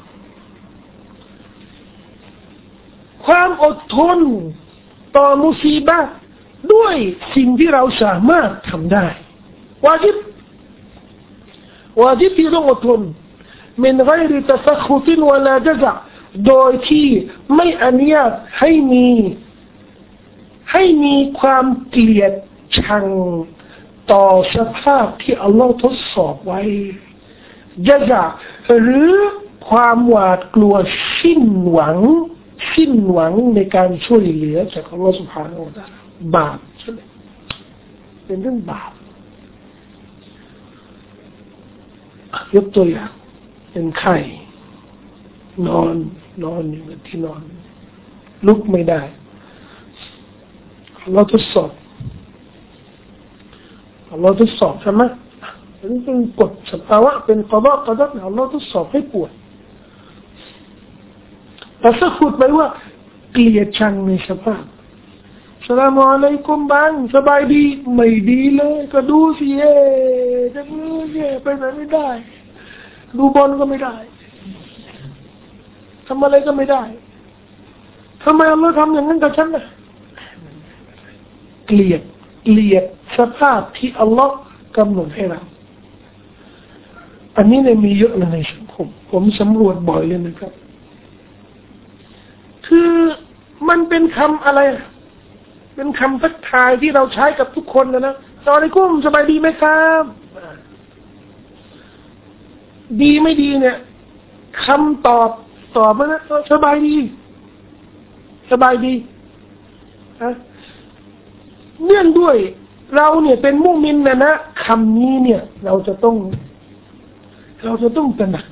ความอดทนต่อมุซีบะห์ด้วยสิ่งที่เราสามารถทำได้วาญิบวาญิบที่ต้องอดทน من غير تسخط ولا جزع โดยที่ไม่อนุญาตให้มีให้มีความเกลียดชังต่อสภาพที่อัลลอฮ์ทดสอบไว้ยะซะหรือความหวาดกลัวสิ้นหวังสิ้นหวังในการช่วยเหลือจากอัลลอฮ์ سبحانه และ تعالى บาปใช่ไหมเป็นเรื่องบาปยกตัวอย่างเป็นไข้นอนนอนอยู่ที่นอนลุกไม่ได้เราทดสอบเราทดสอบใช่ไหมนี่เป็นกฎสภาวะเป็นกฎกฎเนี่ยเราทดสอบให้ป่วยแต่สักขุดไปว่าเกลียดชังในสภาพสลามอะลัยกุมบังสบายดีไม่ดีเลยก็ดูสิเย่จะดูเย่ไปไหนไม่ได้ดูบอลก็ไม่ได้ทำอะไรก็ไม่ได้ทำไมอัลลอฮ์ทำอย่างนั้นกับฉันน่ะเกลียดเกลียดสภาพที่อัลลอฮ์กำหนดให้เราอันนี้เนี่ยมีเยอะเลยในสังคมผมสำรวจบ่อยเลยนะครับคือมันเป็นคำอะไรเป็นคำทักทายที่เราใช้กับทุกคนนะนะสวัสดีกุ้มสบายดีไหมครับดีไม่ดีเนี่ยคำตอบตอบมานะสบายดีสบายดีฮะเนื่องด้วยเราเนี่ยเป็นมุมินนะนะคำนี้เนี่ยเราจะต้องเราจะต้องตระหนัก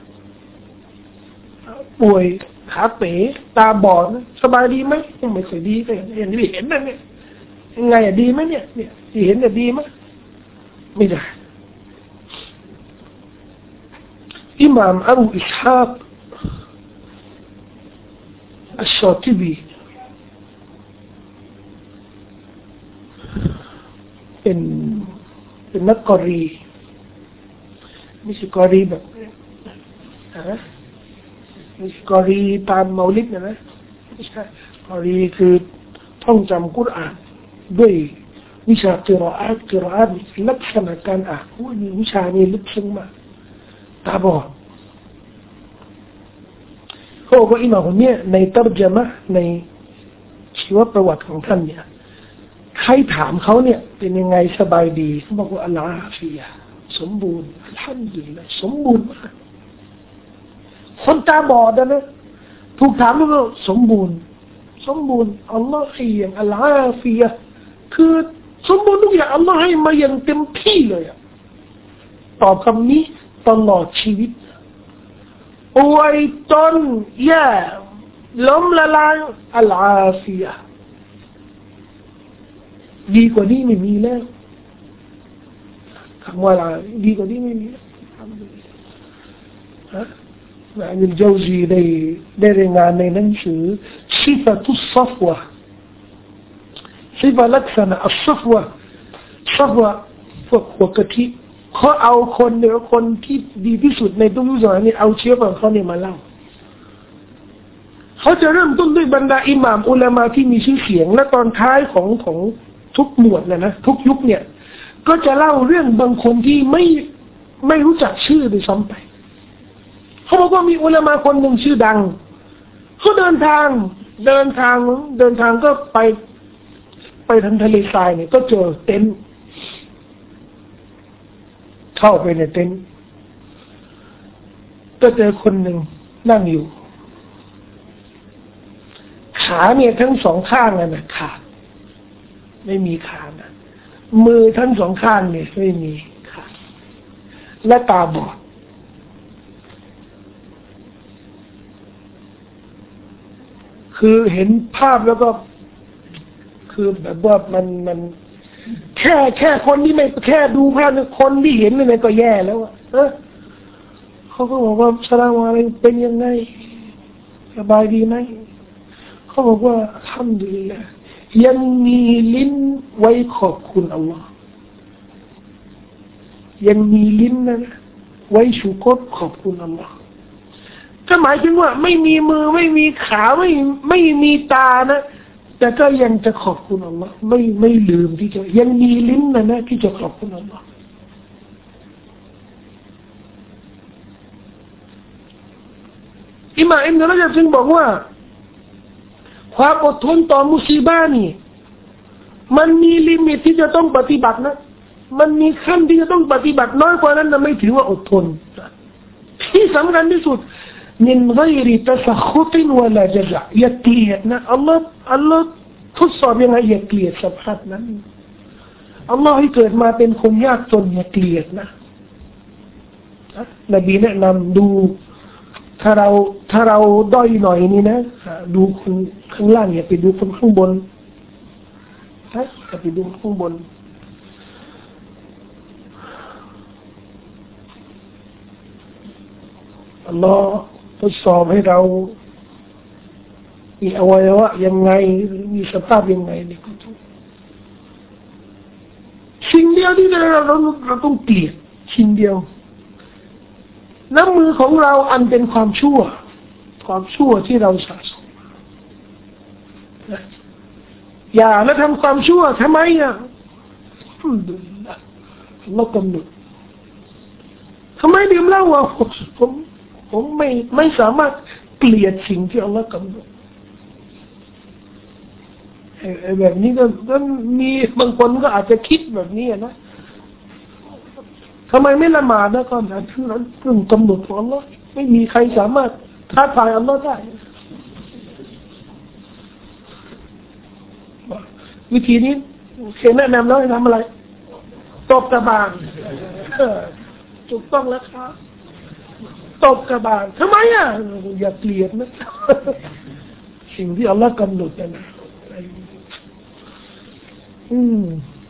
ป่วยขาเป๋ตาบอดสบายดีไหมไม่ค่อยดีก็เห็นที่เห็นนั่นเนี่ยยังไงอะดีไหมเนี่ยเนี่ยที่เห็นเนี่ยดีไหมไม่ได้อิหม่ามอบูอิสฮากอัชชอติบีเป็นเป็นนักกอรีไม่ใช่กอรีแบบนะไม่ใช่กอรีตามเมาลิดนะนะไม่ใช่กอรีคือท่องจำกุรอานด้วยวิชากิรออาตกิรออาตลักษณะการอ่านว่ามีวิชานี้ลึกซึ้งมากตาบอดเขาบอกว่าอิหม่ามคนนี้ในตัรญะมะห์ในชีวประวัติของท่านเนี่ยใครถามเขาเนี่ยเป็นยังไงสบายดีเขาบอกว่าอัลลอฮฺอาฟียะสมบูรณ์อัลฮัมดุลิลลาห์สมบูรณ์มากคนตาบอดนะถูกถามว่าสมบูรณ์สมบูรณ์อัลลอฮฺให้อย่างอัลลอฮฺอาฟียะคือสมบูรณ์ทุกอย่างอัลลอฮฺให้มาอย่างเต็มที่เลยอะตอบคำนี้ตลอดชีวิตอวยตนแย่ล้มละลายอัลอาฟียะดีกว่านี้ไม่มีแล้วคำว่าอะไรดีกว่านี้ไม่มีฮะอิบนุลเจาซีได้ได้รายงานในหนังสือซิฟะตุศศฟวะซิฟะลักษณะอัศศฟวะศฟวะพวกหัวกะทิเขาเอาคนเนี่ยคนที่ดีที่สุดในทุกยุคสมัยนี้เอาเชื้อของเขาเนี่ยมาเล่าเขาจะเริ่มต้นด้วยบรรดาอิหม่ามอุลามะที่มีชื่อเสียงและตอนท้ายของของทุกหมวดเลยนะทุกยุคเนี่ยก็จะเล่าเรื่องบางคนที่ไม่ไม่รู้จักชื่อด้วยซ้ำไปเขาบอกว่ามีอุลามะคนหนึ่งชื่อดังเขาเดินทางเดินทางเดินทางก็ไปไปทางทะเลทรายเนี่ยก็เจอเต็นท์เข้าไปในเต็นท์ก็เจอคนหนึ่งนั่งอยู่ขาเนี่ยทั้งสองข้างเลยนะขาดไม่มีขานะมือทั้งสองข้างเนี่ยไม่มีขาและตาบอดคือเห็นภาพแล้วก็คือแบบว่ามันมันแค่แค่คนที่ไม่แค่ดูภาพคนที่เห็นเลยก็แย่แล้วอะเออเขาก็บอกว่าสลามอะไรเป็นยังไงสบายดีไหมเขาบอกว่าอัลฮัมดุลิลละห์ยังมีลิ้นไว้ขอบคุณอัลลอฮ์ยังมีลิ้นนะไว้ชูกรขอบคุณอัลลอฮ์ก็หมายถึงว่าไม่มีมือไม่มีขาไม่ไม่มีตานะแต่ก็ยังจะขอบคุณอัลลอฮ์ไม่ไม่ลืมที่จะยังมีลิ้นนะนะที่จะขอบคุณอัลลอฮ์อิหม่ามอิบนุรอญับจึงบอกว่าความอดทนต่อมุซีบะห์นี่มันมีลิมิตที่จะต้องปฏิบัตินะมันมีขั้นที่จะต้องปฏิบัติน้อยกว่านั้นนะไม่ถือว่าอดทนที่สำคัญที่สุดมินฆอยริตะซะขุตินวะลาญะซะอย่าเกลียดนะอัลลอฮ์อัลลอฮ์ทดสอบยังไงอย่าเกลียดสภาพนั้นอัลลอฮ์ให้เกิดมาเป็นคนยากจนอย่าเกลียดนะนบีแนะนำดูถ้าเราถ้าเราด้อยหน่อยนี่นะดูคนข้างล่างอย่าไปดูคนข้างบนนะอย่าไปดูข้างบนอัลลอฮ์ทดสอบให้เรามีอวัยวะยังไงมีสภาพยังไงนี่ก็ต้องสิ่งเดียวที่เราเราเราต้องเกลียดสิ่งเดียวน้ำมือของเราอันเป็นความชั่วความชั่วที่เราสะสมอย่าแล้วทำความชั่วทำไมอ่ะเรากำหนดทำไมดื่มเหล้าอ่ะผมผมไม่ไม่สามารถเกลียดสิ่งที่อัลลอฮ์กำหนดแบบนี้ก็ก็มีบางคนก็อาจจะคิดแบบนี้นะทำไมไม่ละหมาดนะก็แบบนั้นเรื่องกำหนดของอัลลอฮ์ไม่มีใครสามารถท้าทายอัลลอฮ์ได้วิธีนี้เคยแนะนำแล้วให้ทำอะไรตบกระบาลถูกต้องแล้วครับตบกระบาลทำไมอ่ะอย่าเกลียดนะสิ่งที่อัลลอฮ์กำหนดนะอืม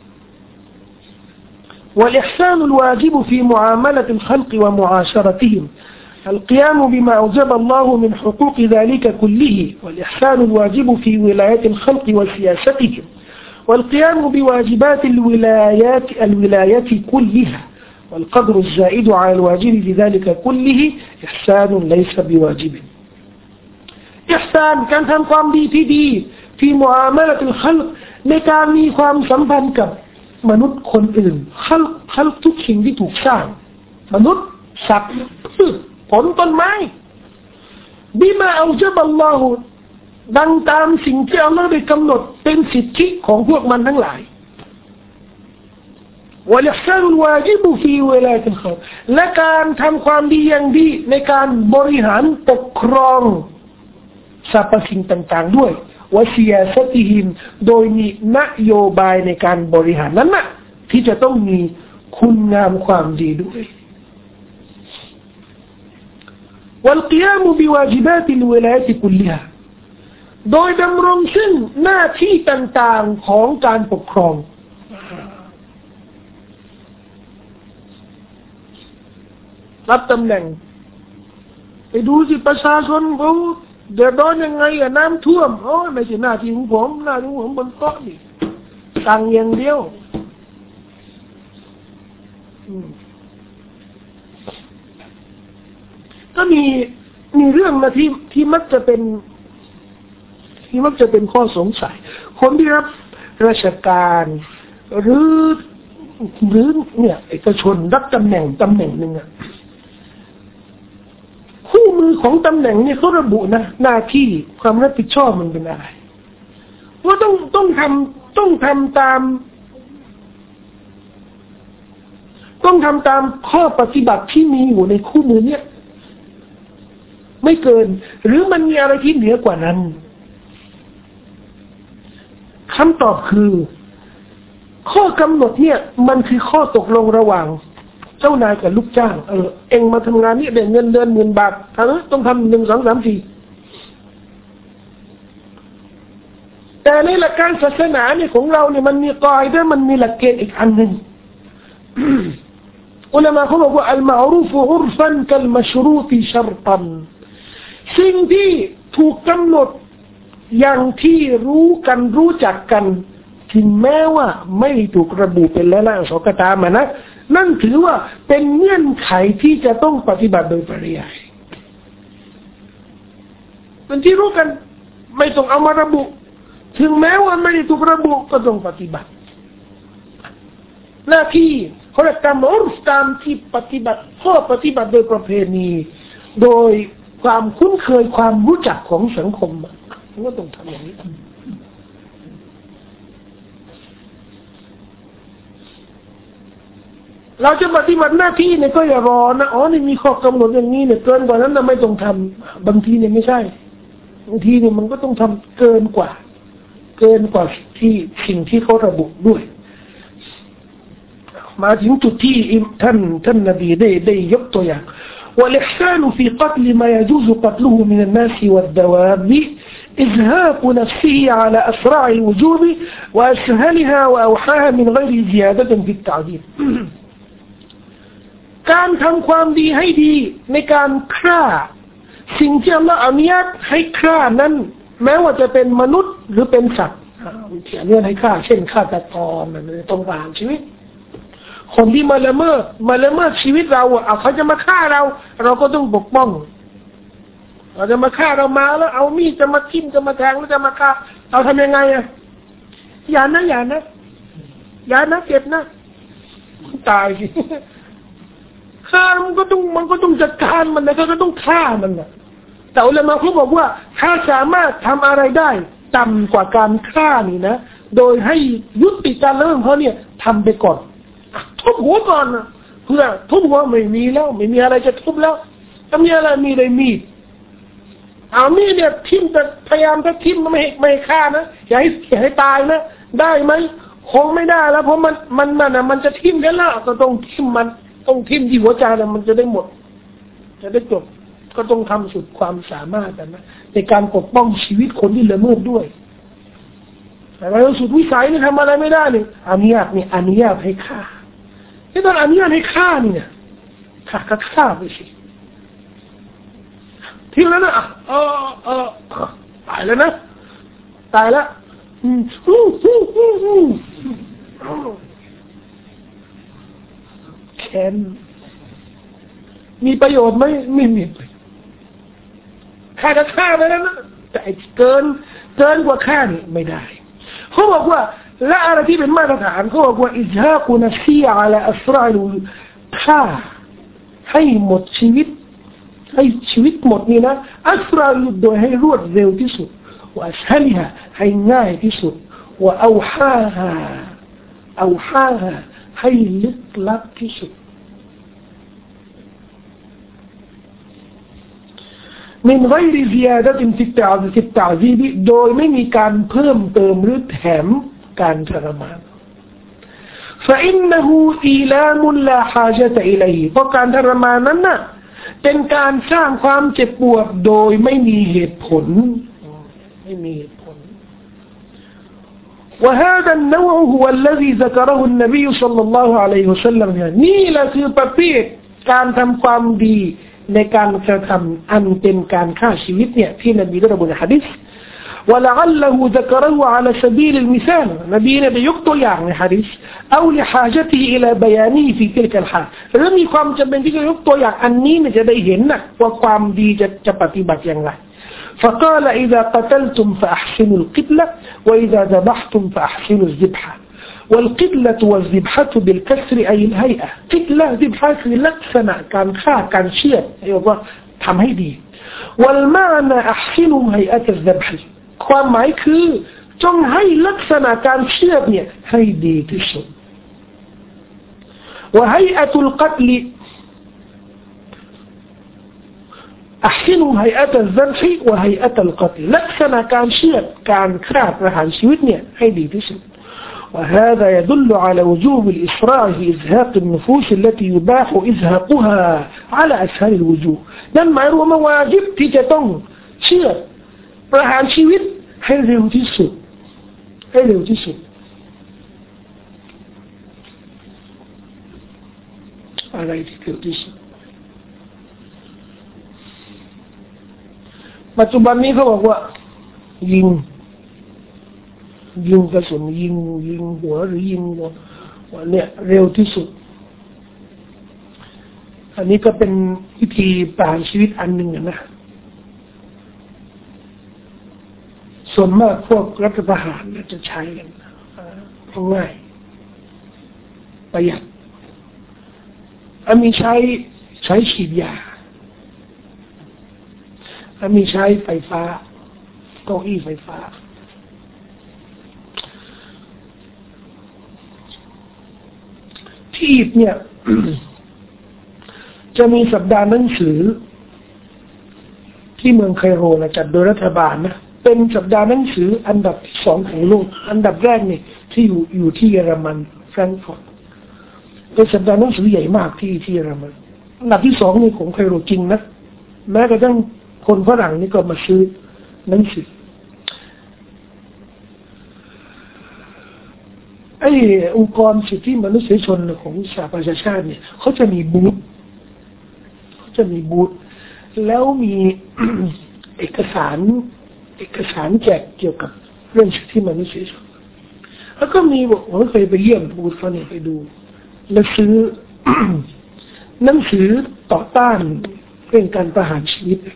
والإحسان الواجب في معاملة الخلق ومعاشرتهم القيام بما أوجب الله من حقوق ذلك كله والإحسان الواجب في ولاية الخلق وسياستهم والقيام بواجبات الولايات الولاية كلها والقدر الزائد على الواجب في ذلك كله إحسان ليس بواجب إحسان كان تنقام دي في دي في معاملة الخلق ในการมีความสัมพันธ์กับมนุษย์คนอื่นขัลขัลทุกสิ่งที่ถูกสร้างมนุษย์สัตว์พืชผลต้นไม้บิมาอัลจบัลลอฮุดังตามสิ่งที่อัลลอฮ์ได้กำหนดเป็นสิทธิของพวกมันทั้งหลายวะลิห์ซานุลวาญิบฟีวะลายัติลคอล์และการทำความดีอย่างดีในการบริหารปกครองสรรพสิ่งต่างๆด้วยวะซิยาซะติฮิมโดยมีนโยบายในการบริหารนั้นน่ะที่จะต้องมีคุณงามความดีด้วยวัลกิยามบิวาญิบาติลวิลายะติคุลลิฮาโดยดำรงซึ่งหน้าที่ต่างๆของการปกครองรับตำแหน่งไปดูสิประชาชนเขาเดือดร้อนยังไงอะน้ำท่วมโอ้ไม่ใช่หน้าที่ของผมหน้าที่ของผมบนโต๊ะนี่สั่งอย่างเดียวก็มีมีเรื่องนะที่ที่มักจะเป็นที่มักจะเป็นข้อสงสัยคนที่รับราชการหรือหรือเนี่ยเอกชนรับตำแหน่งตำแหน่งหนึ่งอะคู่มือของตำแหน่งนี่เขาระบุนะหน้าที่ความรับผิดชอบมันเป็นอะไรว่าต้องต้องทำต้องทำตามต้องทำตามข้อปฏิบัติที่มีอยู่ในคู่มือเนี่ยไม่เกินหรือมันมีอะไรที่เหนือกว่านั้นคำตอบคือข้อกำหนดเนี่ยมันคือข้อตกลงระหว่างเจ้านายกับลูกจ้างเออเองมาทำงานนี่ได้เงินเดือนหมื่นบาทเธอต้องทำหนึ่งสองสามสี่แต่ในหลักการศาสนาเนี่ยของเราเนี่ยมันมีกอยด้วยมันมีหลักเกณฑ์อีกอันหนึ่ง อุลามะเขาบอกว่าอัลมาอรูฟอุรฟันกัลมัชรูติชัรตันสิ่งที่ถูกกำหนดอย่างที่รู้กันรู้จักกันถึงแม้ว่าไม่ถูกระบุเป็นละละสกตามนะนั่นถือว่าเป็นเงื่อนไขที่จะต้องปฏิบัติโดยปริยายเป็นที่รู้กันไม่ต้องเอามาระบุถึงแม้ว่าไม่ได้ถูกระบุก็ต้องปฏิบัติหน้าที่เขาเรียกตามอุรฟตามที่ปฏิบัติข้อปฏิบัติโดยประเพณีโดยความคุ้นเคยความรู้จักของสังคมมันก็ต้องทำอย่างนี้เราจะปฏิบัติหน้าที่เนี่ยก็อย่ารอนะอ๋อนี่มีข้อกำหนดอย่างนี้เนี่ยเกินกว่านั้นเราไม่ต้องทำบางทีเนี่ยไม่ใช่บางทีเนี่ยมันก็ต้องทำเกินกว่าเกินกว่าที่สิ่งที่เขาระบุด้วยมาถึงจุดที่ท่านท่านนบีได้ได้ยกตัวอย่างوالإحسان في قتل ما يجوز قتله من الناس والدواب إزهاق نفسه على أسرع الوجوب وأسهلها وأوحاها من غير زيادة في التعذيب การทำความดีให้ดีในการฆ่าสิ่งที่อัลเลาะห์อนุญาตให้ฆ่านั้นแม้ว่าจะเป็นมนุษย์หรือเป็นสัตว์ที่อนุญาตให้ฆ่าเช่นฆ่าตะกรต้องประหารชีวิตคนที่มาละเมิดมาละเมิดชีวิตเราอ่ะเขาจะมาฆ่าเราเราก็ต้องปกป้องเราจะมาฆ่าเรามาแล้วเอามีดจะมาทิ่มจะมาแทงแล้วจะมาฆ่าเราทำยังไงอ่ะอย่านะอย่านะอย่านะเจ็บนะตายสิฆ่ามันก็ต้องมันก็ต้องจัดการมันนะก็ต้องฆ่ามันนะแต่อุลามะเขาบอกว่าถ้าสามารถทำอะไรได้ต่ำกว่าการฆ่านี่นะโดยให้ยุติการเริ่มเขาเนี่ยทำไปก่อนทุบหัวก่อนนะเพื่อทุบหัวไม่มีแล้วไม่มีอะไรจะทุบแล้วถ้ามีอะไรมีอะไรมีดเอามีดเนี่ยทิ่มแต่พยายามจะทิ่มไม่ไม่ฆ่านะอย่าให้อย่าให้ตายนะได้ไหมคงไม่ได้แล้วเพราะมันมันมันอ่ะมันจะทิ่มกันแล้วก็ต้องทิ่มมันต้องทิ่มที่หัวใจแล้วมันจะได้หมดจะได้จบก็ต้องทำสุดความสามารถนะในการปกป้องชีวิตคนที่ละเมิดด้วยแต่เราสุดวิสัยนี่ทำอะไรไม่ได้เลยอนุญาตนี่อนุญาตให้ฆ่าที่ตอนอนุญาตให้ฆ่านี่เนี่ยฆ่าก็ฆ่าไปสิทิ้งแล้วนะเออเออตายแล้วนะตายแล้วแค้นมีประโยชน์ไหมไม่มีฆ่าก็ฆ่าไปแล้วนะแต่เกินเกินกว่าฆ่านี่ไม่ได้เขาบอกว่าและอะไรที่เป็นมาตรฐานเขาบอกว่าอิจฮากุนัฟซีอะลาอัสราลูฆ่าให้หมดชีวิตให้ชีวิตหมดนี่นะอัสราลูโดยให้รวดเร็วที่สุดว่าอัสฮลิฮะให้ง่ายที่สุดว่าเอาฮาฮาเอาฮาฮาให้ลึกลับที่สุดمن غير زيادة في التعذيب โดยไม่มีการเพิ่มเติมหรือแถมการทรมาน فإنه إيلام لا حاجة إليه เพราะการทรมานนั้นน่ะเป็นการสร้างความเจ็บปวดโดยไม่มีเหตุผลไม่มีเหตุผล وهذا النوع هو الذي ذكره النبي صلى الله عليه وسلم นี่แหละคือประเภทการทำความดีในการกระทำอันเป็นการฆ่าชีวิตเนี่ยที่นบีได้ระบุในหะดีษ ولعله ذكره على سبيل المثال นบีเนี่ยได้ยกตัวอย่างในหะดีษ أو لحاجته إلى بيانه في تلك الحال หรือมีความจำเป็นที่จะยกตัวอย่างอันนี้เนี่ยจะได้เห็นนะว่าความดีจะจะปฏิบัติอย่างไร فقال إذا قتلتم فأحسنوا القتلة وإذا ذبحتم فأحسنوا الذبحة والقتلة والذبحة بالكسر أي الهيئة قتلة ذبحةคือลักษณะการฆ่าการเชือดเรียกว่าทำให้ดี والمعنى أحسنوا هيئة الذبح ความหมายคือจงให้ลักษณะการเชือดเนี่ยให้ดีที่สุด وهيئة القتل أحسنوا هيئة الذبح وهيئة القتل ลักษณะการเชือดการฆ่าประหารชีวิตเนี่ยให้ดีที่สุดوهذا يدل على وجوب الإسراع في إزهاق النفوس التي يباح إزهاقها على أسهل الوجوه นั่นหมายรวมว่าวาญิบที่จะต้องเชื่อประหารชีวิตให้เร็วที่สุดให้เร็วที่สุดอะไรที่เร็วที่สุดปัจจุบันนี้เขาบอกว่ายิงยิงกระสุนยิงยิงหัวหรือยิงหัวเนี่ยเร็วที่สุดอันนี้ก็เป็นวิธีประหารชีวิตอันหนึ่งนะส่วนมากพวกรัฐประหารจะใช้กันเพราะง่ายประหยัดอันมีใช้ใช้ฉีดยาอันมีใช้ไฟฟ้าเก้าอี้ไฟฟ้าที่อียิปต์เนี่ย จะมีสัปดาห์หนังสือที่เมืองไคโรนะจัดโดยรัฐบาลนะเป็นสัปดาห์หนังสืออันดับที่สองของโลกอันดับแรกนี่ที่อยู่อยู่ที่เยอรมันแฟรงก์ฟอร์ตเป็นสัปดาห์หนังสือใหญ่มากที่ที่เยอรมันอันดับที่สองนี่ของไคโรจริงนะแม้กระทั่งคนฝรั่งนี่ก็มาซื้อหนังสือไอ้องค์กรสิทธิมนุษยชนของสหประชาชาติเนี่ยเขาจะมีบูธเขาจะมีบูธแล้วมี เอกสารเอกสารแจกเกี่ยวกับเรื่องสิทธิมนุษยชนแล้วก็มีบอกผมเคยไปเยี่ยมบูธเขาเนี่ยไปดูแล้วซื้อ หนังสือต่อต้านเรื่องการประหารชีวิต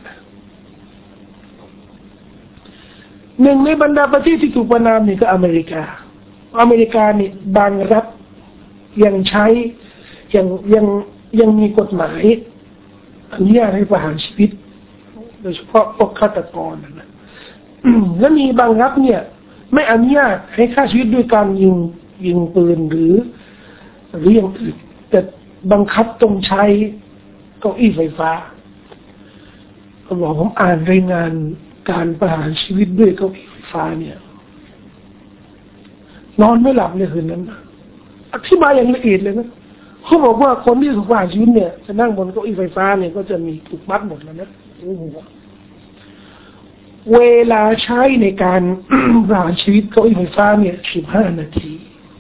หนึ่งในบรรดาประเทศที่ถูกประณามนี่ก็อเมริกาอเมริกานี่บางรัฐยังใช้ยังยังยังมีกฎหมายอนุญาตให้ประหารชีวิตโดยเฉพาะพวกฆาตกรนะและมีบางรัฐเนี่ยไม่อนุญาตให้ฆ่าชีวิตด้วยการยิงยิงปืนหรือหรืออย่างอื่นแต่บังคับต้องใช้เก้าอี้ไฟฟ้าผมบอกผมอ่านรายงานการประหารชีวิตด้วยเก้าอี้ไฟฟ้าเนี่ยนอนไม่หลับเลยคืนนั้นอธิบายอย่างละเอียดเลยนะเขาบอกว่าคนที่ถูกประหารชีวิตเนี่ยจะนั่งบนเก้าอี้ไฟฟ้าเนี่ยก็จะมีถูกมัดหมดแล้วนะโอ้โหเวลาใช้ในการประหารชีวิตเก้าอี้ไฟฟ้าเนี่ยสิบห้านาที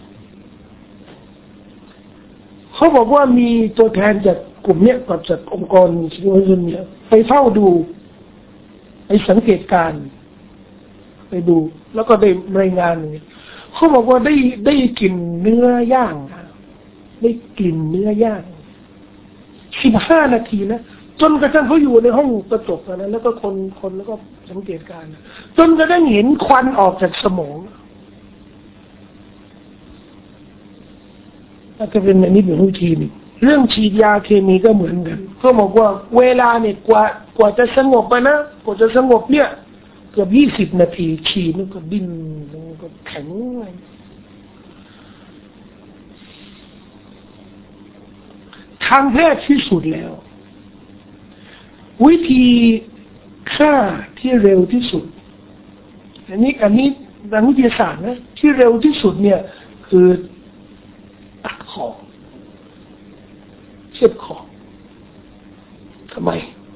เขาบอกว่ามีตัวแทนจากกลุ่มเนี้ยกับจากองค์กรสิทธิมนุษยชนเนี่ยไปเฝ้าดูไปสังเกตการไปดูแล้วก็ได้รายงานอย่างนี้เขาบอกว่าได้ได้กลิ่นเนื้อย่างได้กลิ่นเนื้อย่างสิบห้านาทีนะจนกระทั่งเขาอยู่ในห้องกระจกนะแล้วก็คนคนแล้วก็สังเกตการจนกระทั่งเห็นควันออกจากสมองอาจจะเป็นอันนี้เป็นวิธีนึงเรื่องฉีดยาเคมีก็เหมือนกันเขาบอกว่าเวลาเนี่ยกว่ากว่าจะสงบไปนะกว่าจะสงบเนี่ยเกือบยี่สิบนาทีฉีดมันก็ดิ้นมันก็แข็งทางแพทย์ที่สุดแล้ววิธีฆ่าที่เร็วที่สุดอันนี้อันนี้ทางวิทยาศาสตร์นะที่เร็วที่สุดเนี่ยคือตัดคอเชือดคอทำไม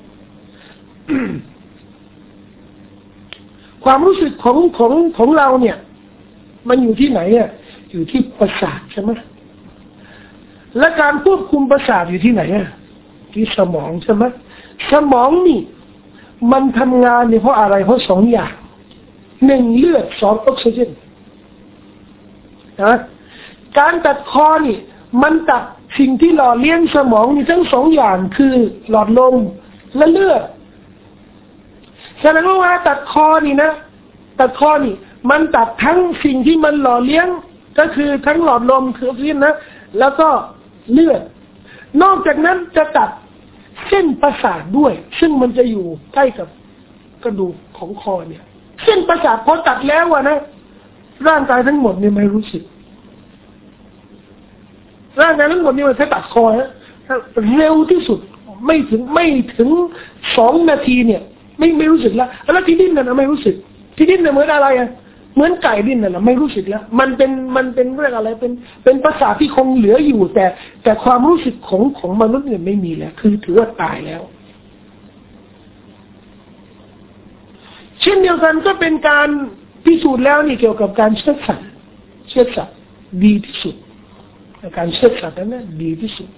ความรู้สึกของของของเราเนี่ยมันอยู่ที่ไหนอ่ะอยู่ที่ประสาทใช่ไหมและการควบคุมประสาทอยู่ที่ไหนอ่ะที่สมองใช่ไหมสมองนี่มันทำงานเนี่ยเพราะอะไรเพราะสองอย่างหนึ่งเลือดสองออกซิเจนนะการตัดคอนี่มันตัดสิ่งที่หล่อเลี้ยงสมองนี่ทั้งสองอย่างคือหลอดลมและเลือดแสดงว่าตัดคอนี่นะตัดคอนี่มันตัดทั้งสิ่งที่มันหล่อเลี้ยงก็คือทั้งหลอดลมคือออกซิเจนนะแล้วก็เลือดนอกจากนั้นจะตัดเส้นประสาทด้วยซึ่งมันจะอยู่ใกล้กับกระดูกของคอเนี่ยเส้นประสาทพอตัดแล้วอะนะร่างกายทั้งหมดเนี่ยไม่รู้สึกร่างกายทั้งหมดนี่มันแค่ตัดคอนะเร็วที่สุดไม่ถึงไม่ถึงสองนาทีเนี่ยไม่ไม่รู้สึกแล้วแล้วที่ดิ้นน่ะไม่รู้สึกที่ดิ้นน่ะเหมือนอะไรอ่ะเหมือนไก่ดิ้นน่ะไม่รู้สึกแล้วมันเป็นมันเป็นเรื่องอะไรเป็นเป็นประสาทที่คงเหลืออยู่แต่แต่ความรู้สึกของของมนุษย์เนี่ยไม่มีแล้วคือถือว่าตายแล้วเช่นเดียวกันก็เป็นการพิสูจน์แล้วนี่เกี่ยวกับการเชือดสัตว์เชือดสัตว์ดีที่สุดการเชือดสัตว์นั้นดีที่สุด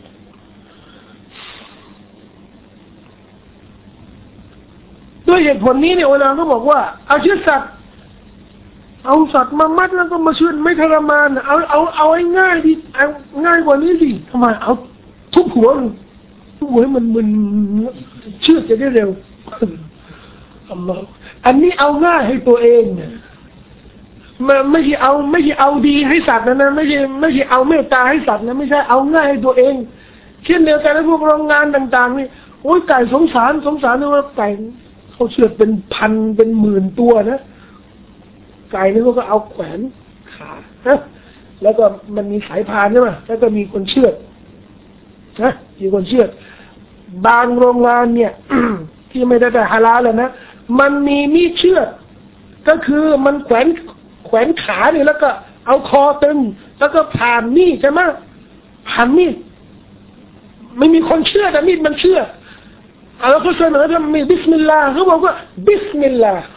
ด้วยเหตุผลนี้เนี่ยเวลาเขาบอกว่าเอาเชือดสัตว์เอาสัตว์มามัดแล้วก็มาเชือดไม่ทรมานเอาเอาเอาให้ง่ายดิเอาง่ายกว่านี้สิทำไมเอาทุบหัวทุบหัวให้มันมันเชือดจะได้เร็วอัลลอฮฺอันนี้เอาง่ายให้ตัวเองเนี่ยไม่ไม่ใช่เอาไม่ใช่เอาดีให้สัตว์นะนะไม่ใช่ไม่ใช่เอาเมตตาให้สัตว์นะไม่ใช่เอาง่ายให้ตัวเองเช่นเดียวกันในพวกโรงงานต่างๆนี่โอ้ยไก่สงสารสงสารนะว่าไก่เขาเชือดเป็นพันเป็นหมื่นตัวนะไก่นี่ก็เอาแขวนขานะแล้วก็มันมีสายพานใช่ไหมแล้วก็มีคนเชือดนะมีคนเชือดบางโรงงานเนี่ย ที่ไม่ได้แต่ฮาลาลแล้วนะมันมีมีดเชือดก็คือมันแขวนแขวนขาเนี่ยแล้วก็เอาคอตึงแล้วก็ผ่านมีดใช่ไหมผ่านมีดไม่มีคนเชือดแต่มีดมันเชือดแล้วเขาเสนอทำมีบิสมิลลาห์เขาบอกว่าบิสมิลลาห์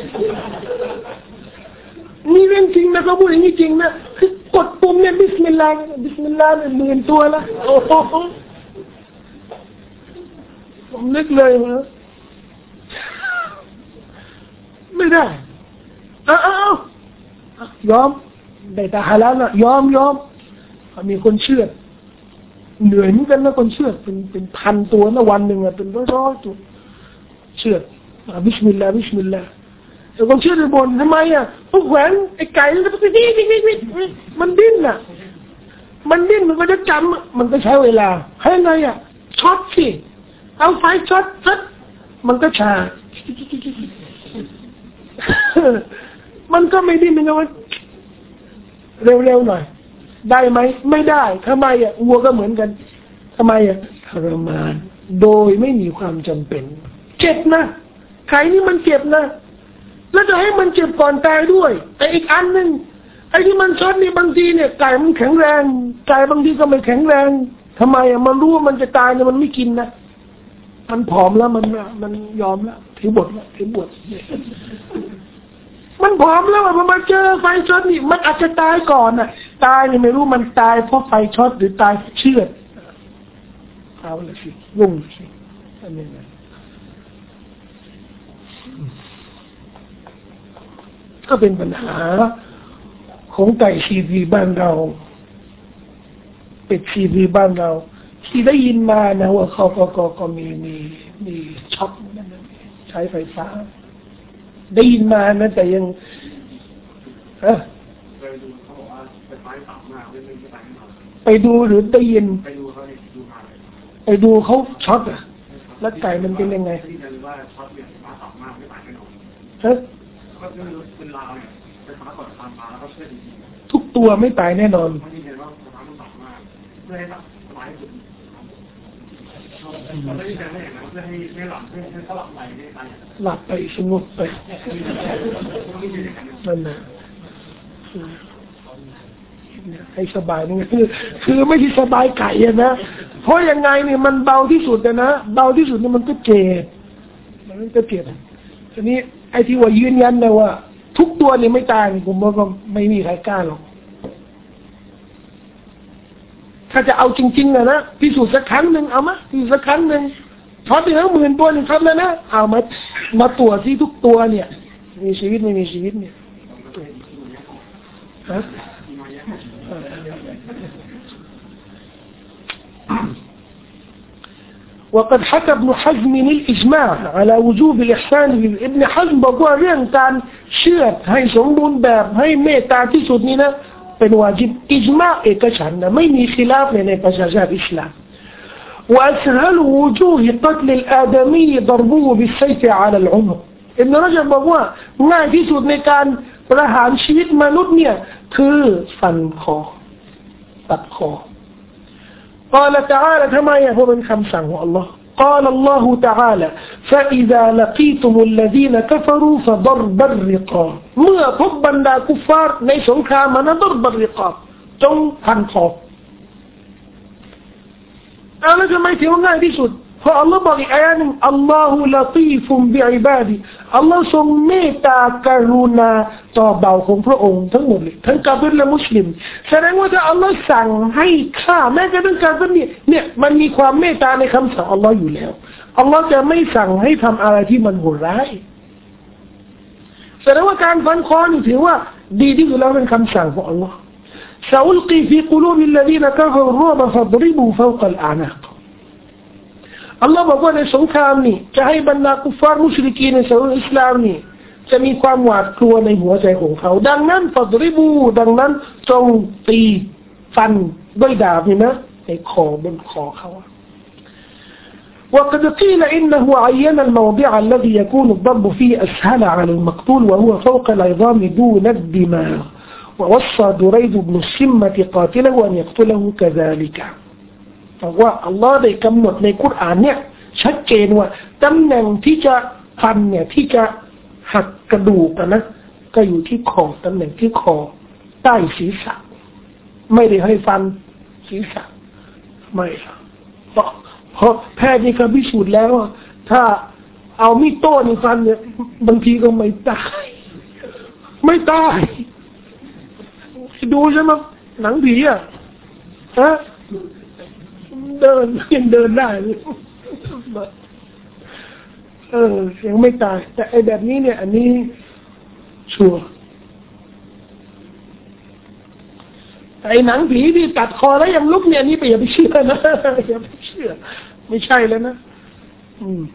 นี่เรื่องจริงนะเขาพูดอย่างนี้จริงนะคือกดปุ่มเนี่ยบิสมิลลาห์บิสมิลลาห์เนี่ยหมื่นตัวละโอ้โหผมนึกเลยนะไม่ได้อ้าวยอมได้แต่ฮาลาลนะยอมยอมมีคนเชื่อเหนื่อยเหมือนกันนะคนเชื่อเป็นเป็นพันตัวนะวันหนึ่งอะเป็นร้อยๆตัวเชื่อบิสมิลลาห์บิสมิลลาห์แต่คนเชื่อในบนทำไมอะพวกแหวนไอ้ไก่มันก็ดิ้นดิ้นดิ้นมันดิ้นอะมันดิ้นมันก็จะจำมันก็ใช้เวลาให้ไงอะช็อตสิเอาไฟช็อตช็อตมันก็ชามันก็ไม่ดิ้นมันก็เร็วๆหน่อยได้ไหมไม่ได้ทำไมอ่ะวัวก็เหมือนกันทำไมอ่ะทรมานโดยไม่มีความจำเป็นเจ็บนะไก่นี่มันเจ็บนะแล้วจะให้มันเจ็บก่อนตายด้วยแต่อีกอันหนึ่งไอ้ที่มันช็อตนี่บางทีเนี่ยไก่มันแข็งแรงไก่บางทีก็ไม่แข็งแรงทำไมอ่ะมันรู้ว่ามันจะตายเนี่ยมันไม่กินนะมันผอมแล้วมันมันยอมแล้วถือบทแล้วถือบทมันผอมแล้วพอมาเจอไฟช็อตนี่มันอาจจะตายก่อนน่ะตายนี่ไม่รู้มันตายเพราะไฟช็อตหรือตายเชือดเอาละสิยุ่งสิอันนี้นะก็เป็นปัญหาของไก่ซีดีบ้านเราเป็ดซีดีบ้านเราที่ได้ยินมานะว่าเขาก็ก็ก็มีมีมีช็อตนั่นนะใช้ไฟฟ้าได้ยินมานะแต่ยังเออไปดูเขาบอกว่าไฟฟ้าต่ำมากไม่ไม่ไปไม่มาไปดูหรือได้ยินไปดูเขาดูมาไปดูเขาช็อตอ่ะแล้วไก่มันเป็นยังไงที่จะรู้ว่าช็อตเนี่ยไฟฟ้าต่ำมากไม่ไปแน่นอนเฮ้ยก็คือเป็นลาวเนี่ยไฟฟ้าก่อนตามมาแล้วก็เชื่อจริงๆทุกตัวไม่ตายแน่นอนมันยืนยันว่าไฟฟ้ามันต่ำมากเพื่อให้แบบสบายสุดเราไม่ได้แค่อย่างนั้นเพื่อให้ไม่หลับเพื่อให้เขาหลับไปไม่ตายหลับไปสงบไปนั่นนะให้สบายนี่คือคือไม่ใช่สบายไก่นะเพราะยังไงเนี่ยมันเบาที่สุดนะเบาที่สุดเนี่ยมันก็เจ็บมันก็เจ็บทีนี้ไอ้ที่ว่ายืนยันนะว่าทุกตัวเนี่ยไม่ตายผมว่าก็ไม่มีใครกล้าหรอกถ้าจะเอาจริงๆนะนะพิสูจน์สักครั้งหนึ่งเอามาพิสูจน์สักครั้งหนึ่งช็อตไปแล้วหมื่นตัวหนึ่งครับแล้วนะเอามามาตรวจที่ทุกตัวเนี่ยมีชีวิตไม่มีชีวิตเนี่ยฮะوقد حكى ابن حزم الإجماع على وجوب الإحسان ابن حزم บอกว่าเรื่องการเชื่อให้สมบูรณ์แบบให้เมตตาที่สุดนี้นะเป็นวาญิบอิจมาเอกฉันท์นะไม่มีkhiลาฟในประชาชาติอิสลาม وأسهل وجوه قتل الآدمي ضربه بالسيف على العنق อิบนุรจบบอกว่าง่ายที่สุดในการประหารชีวิตมนุษย์เนี่ยคือฟันคอตัดคอ قال تعالى ทำไมอ่ะเพราะเป็นคำสั่งของ Allah قال الله تعالى فإذا لقيتم الذين كفروا فضرب الرقاب เมื่อพบบรรดากุฟฟาร์ในสงครามนั้น ضرب الرقاب จงพันคอเอาแล้วทำไมถือว่าง่ายที่สุดเพราะอัลลอฮ์บอกอีกอายะหนึ่งอัลลอฮุลาตีฟุมบิอิบาดิอัลลอฮ์ทรงเมตตากรุณาต่อเบาของพระองค์ทั้งหมดเลยทั้งกาเฟรและมุสลิมแสดงว่าถ้าอัลลอฮ์สั่งให้ฆ่าแม้กระทั่งกาเฟรเนี่ยเนี่ยมันมีความเมตตาในคำสั่งอัลลอฮ์อยู่แล้วอัลลอฮ์จะไม่สั่งให้ทำอะไรที่มันโหดร้ายแสดงว่าการฟันคอนี่ถือว่าดีที่สุดแล้วเป็นคำสั่งของอัลลอฮ์ซาอุลกีฟีกุลูบิลลดีนกะฟรรูบะฟัดริบูฟาวกัลอานาคอัลลอฮ์บอกว่าในสงครามนี่จะให้บรรดากุฟาร์มุชริกีนในศาสนาอิสลามนี่จะมีความหวาดกลัวในหัวใจของเขาดังนั้นฟัดริบูดังนั้นจงตีฟันด้วยดาบนี่นะในคอบนคอเขา وقد قيل إنه عين الموضع الذي يكون الضرب فيه أسهل على المقتول وهو فوق العظام دون الدماغ ووصى دريد بن السمة قاتله أن يقتله كذلك บอกว่าอัลลอฮ์ได้กำหนดในกุรอานเนี่ยชัดเจนว่าตำแหน่งที่จะฟันเนี่ยที่จะหักกระดูกนะก็อยู่ที่คอตำแหน่งที่คอใต้ศีรษะไม่ได้ให้ฟันศีรษะไม่เพราะเพราะแพทย์นี่ก็พิสูจน์แล้วว่าถ้าเอามีดโต้ในฟันเนี่ยบางทีก็ไม่ตายไม่ตายดูใช่ไหมหนังผีอ่ะฮะเดินยังเดินได้เออยังไม่ตายแต่ไอ้แบบนี้เนี่ยอันนี้ชัวร์ไอ้หนังผีที่ตัดคอแล้วยังลุกเนี่ยนี่ไปอย่าไปเชื่อนะอย่าไปเชื่อไม่ใช่แล้วนะอืม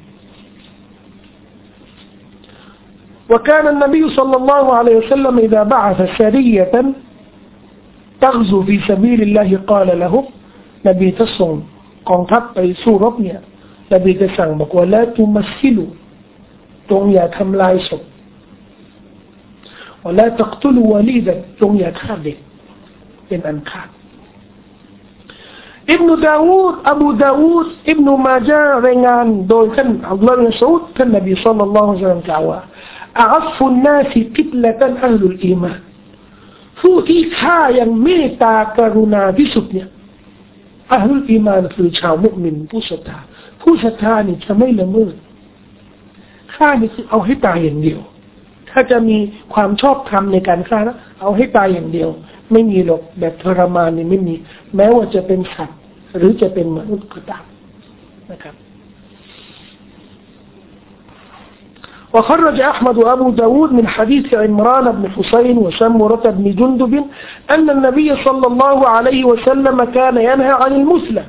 وكان النبي صلى الله عليه وسلم إذا بعث سرية تغزو في سبيل الله قال لهนบีจะส่งกองทัพไปสู้รบเนี่ยนบีจะสั่งบอกว่าละตุมัสซิลุจงอย่าทำลายศพวะละตักตุลวะลีดะจงอย่าฆ่าเด็กเป็นอันขาดอิบนุดาวูดอบูดาวูดอิบนุมาญะห์รายงานโดยท่านอับดุลลอฮ์บินซะอูดท่านนบีศ็อลลัลลอฮุอะลัยฮิวะซัลลัมกล่าวว่าอัฟฟุนนาสกิตละตันอัลลุลอีมานผู้ที่ฆ่าอย่างเมตตากรุณาที่สุดเนี่ยอัลลุลอีมานคือชาวมุมินผู้ศรัทธาผู้ศรัทธานี่จะไม่ละเมิดฆ่านี่คือเอาให้ตายอย่างเดียวถ้าจะมีความชอบธรรมในการฆ่านะเอาให้ตายอย่างเดียวไม่มีหรอกแบบทรมานนี่ไม่มีแม้ว่าจะเป็นสัตว์หรือจะเป็นมนุษย์ก็ตามนะครับ وخرج أحمد وأبو داود من حديث عمران بن حسين وسمرة بن جندب أن النبي صلى الله عليه وسلم كان ينهى عن المثلى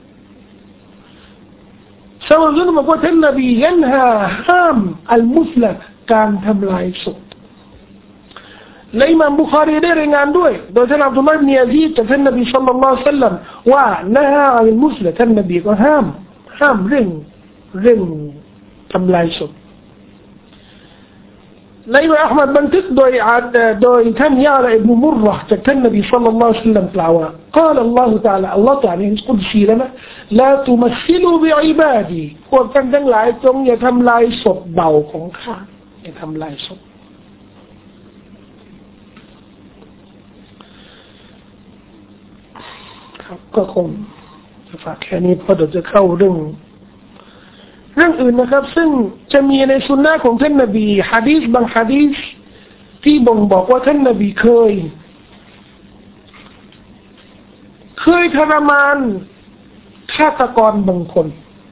سوى ظلم قوة النبي ينهى هام المثلى كان تملأ صوت และอิหม่ามบุคอรีได้รายงานด้วยโดยท่านอับดุลลอฮ์อิบนุยะซีดจากท่านนบีศ็อลลัลลอฮุอะลัยฮิวะซัลลัมว่านะฮะอัลมุสลิมท่านนบีก็ห้ามห้ามเรื่องเรื่องทำลายศพและอิหม่ามอะห์มัดบันทึกโดยโดยท่านยะลาอิบนุมุรเราะห์จากท่านนบีศ็อลลัลลอฮุอะลัยฮิวะซัลลัมกล่าวว่า قال الله تعالى อัลเลาะห์ตะอาลาในกุรซีแล้วนะลาตุมัสซิลูบิอิบาดีพวกท่านทั้งหลายจงอย่าทำลายศพเบาของข้าอย่าทำลายศพก็คงจะฝากแค่นี้เพราะเดี๋ยวจะเข้าเรื่องเรื่องอื่นนะครับซึ่งจะมีในสุนนะของท่านนบีหะดีษบางหะดีษที่บ่งบอกว่าท่านนบีเคยเคยทรมานฆาตกรบางคน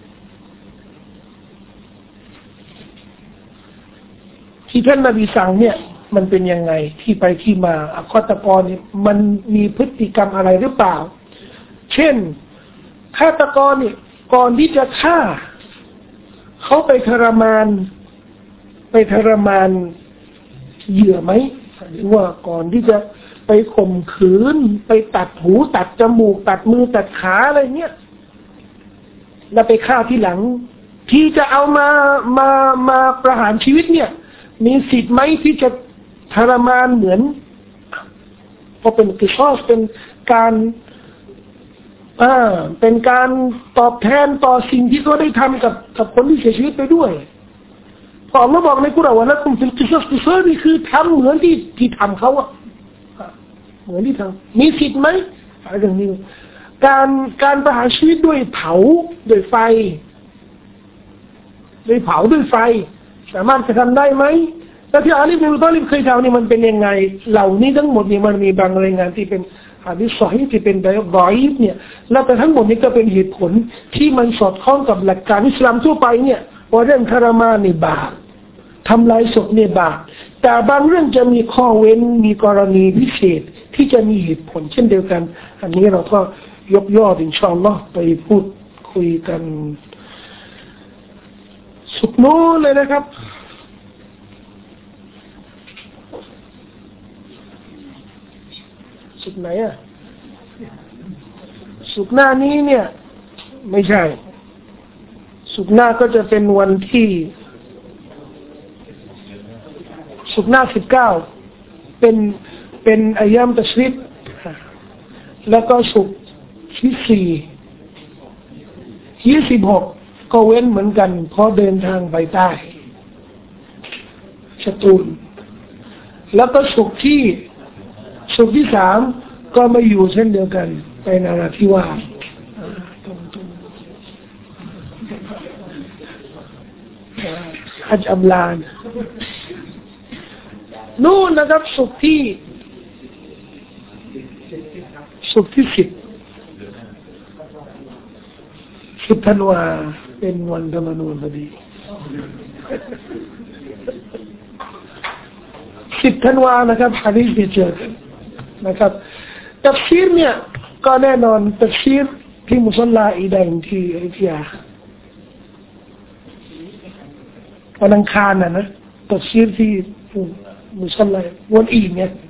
ที่ท่านนบีสั่งเนี่ยมันเป็นยังไงที่ไปที่มาฆาตกรเนี่ยมันมีพฤติกรรมอะไรหรือเปล่าเช่นฆาตกรเนี่ยก่อนที่จะฆ่าเขาไปทรมานไปทรมานเหยื่อไหมหรือว่าก่อนที่จะไปข่มขืนไปตัดหูตัดจมูกตัดมือตัดขาอะไรเงี้ยแล้วไปฆ่าที่หลังที่จะเอามามามาประหารชีวิตเนี่ยมีสิทธิ์ไหมที่จะทรมานเหมือนเพราะเป็นกิซอสเป็นการอ่าเป็นการตอบแทนต่อสิ่งที่เขาได้ทำกับกับคนที่เสียชีวิตไปด้วยพออัลเลาะห์บอกในกุรอานว่าละกุมฟิลกิซอสกิซอสนี่คือทำเหมือนที่ที่ทำเขาอะเหมือนที่ทำมีสิทธิ์ไหมอะไรอย่างนี้การการประหารชีวิตด้วยเผาด้วยไฟด้วยเผาด้วยไฟสามารถจะทำได้ไหมแล้วที่อาลีบินอับ ตอลิบเคยถามนี่มันเป็นยังไงเหล่านี้ทั้งหมดนี่มันมีบางรายงานที่เป็นหะดีษซอฮีฮ์ที่เป็นดออีฟเนี่ยแล้วแต่ทั้งหมดนี้ก็เป็นเหตุผลที่มันสอดคล้องกับหลักการอิสลามทั่วไปเนี่ยว่าเรื่องทรมานนี่บาปทำลายศพเนี่ยบาปแต่บางเรื่องจะมีข้อเว้นมีกรณีพิเศษที่จะมีเหตุผลเช่นเดียวกันอันนี้เราก็ยกย่ออินชาอัลลอฮ์ไปพูดคุยกันสุดโน้นเลยนะครับสุดไหนอ่ะสุดหน้านี้เนี่ยไม่ใช่สุดหน้าก็จะเป็นวันที่สุดหน้าสิบเก้าเป็นเป็นอัยยามตัชริกแล้วก็สุกที่สี่ยี่สิบหกก็เว้นเหมือนกันเพราะเดินทางไปใต้สตูลแล้วก็สุกที่สุกที่สามก็มาอยู่เช่นเดียวกันไปนาราธิวาสฮัจญ์อับลานนู่นนะครับสุกที่สุกที่สิบสิบธันวาเป็นวันธรรมนูญพอดีสิบธันวานะครับหะดีษที่เจอกันนะครับตัฟซีรเนี่ยก็แน่นอนตัฟซีรที่มุศลลาอีดัยที่อยุธยาวันอังคารน่ะนะตัฟซีรที่มุศลลาวันอีกเนี่ย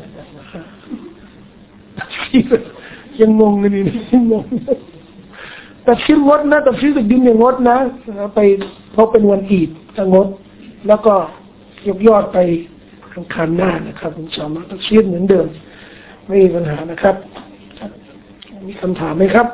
ยังงงเลยนี่ยังงงตัฟซีรงดนะตัฟซีรตึกดินเนี่ยงดนะไปเพราะเป็นวันอีดจะงดแล้วก็ยกยอดไปอังคารหน้านะครับอินชาอัลลอฮ์ตัฟซีรเหมือนเดิมไม่มีปัญหานะครับมีคำถามไหมครับ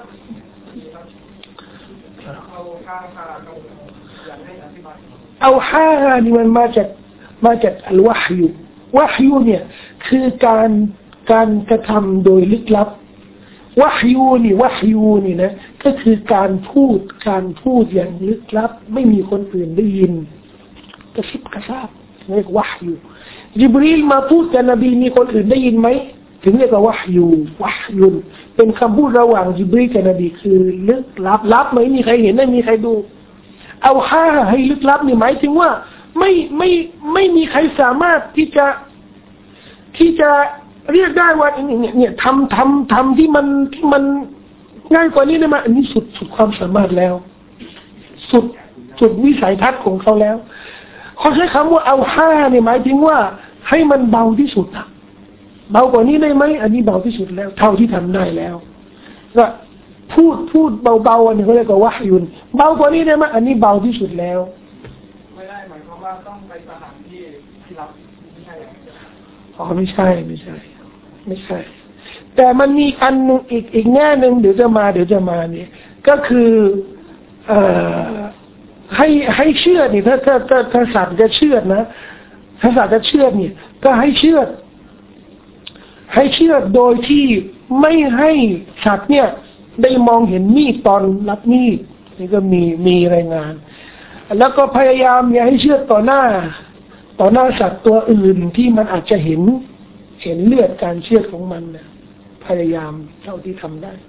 เอาห้านี่มันมาจากมาจากอัลวะฮยุวะฮยุเนี่ยคือการการกระทำโดยลึกลับวะฮยุนี่วะฮยุนี่นะก็คือการพูดการพูดอย่างลึกลับไม่มีคนอื่นได้ยินกระซิบกระซาบเรียกวะฮยุญิบรีลมาพูดกับนบีมีคนอื่นได้ยินไหมถึงเรียกว่าวะฮยุวะฮยุนเป็นคำพูดระหว่างญิบรีลกับนบีคือลึกลับลับไม่มีใครเห็นไม่มีใครดูเอาห้าให้ลึกลับนี่หมายถึงว่าไม่ไม่ไม่มีใครสามารถที่จะที่จะเรียกได้ว่าเนี่ยเนี่ยทำทำทำที่มันที่มันง่ายกว่านี้ได้ไหมอันนี้สุดสุดความสามารถแล้วสุดสุดวิสัยทัศน์ของเขาแล้วเขาใช้คำว่าเอาห้าเนี่ยหมายถึงว่าให้มันเบาที่สุดอะเบากว่านี้ได้ไหมอันนี้เบาที่สุดแล้วเท่าที่ทำได้แล้วก็พูดพูดเบาๆอันนี้เขาเรียกว่าวะฮยุนเบากว่านี้ได้ไหมอันนี้เบาที่สุดแล้วไม่ได้หมายความว่าต้องไปสถานที่ที่รับไม่ใช่อ๋อไม่ใช่ไม่ใช่ไม่ใช่แต่มันมีอันนึงอีกอีกแง่หนึ่งเดี๋ยวจะมาเดี๋ยวจะมาเนี่ยก็คือเอ่อให้ให้เชื่อนี่ถ้าถ้าถ้าถ้าสัตว์จะเชื่อนะถ้าสัตว์จะเชื่อนี่ก็ให้เชื่อให้เชื่อโดยที่ไม่ให้สัตว์เนี่ยได้มองเห็นมีดตอนรับมีดนี่ก็มีมีรายงานแล้วก็พยายามอย่าให้เชื่อต่อหน้าต่อหน้าสัตว์ตัวอื่นที่มันอาจจะเห็นเห็นเลือดการเชื่อของมันนะพยายามเท่าที่ทำได้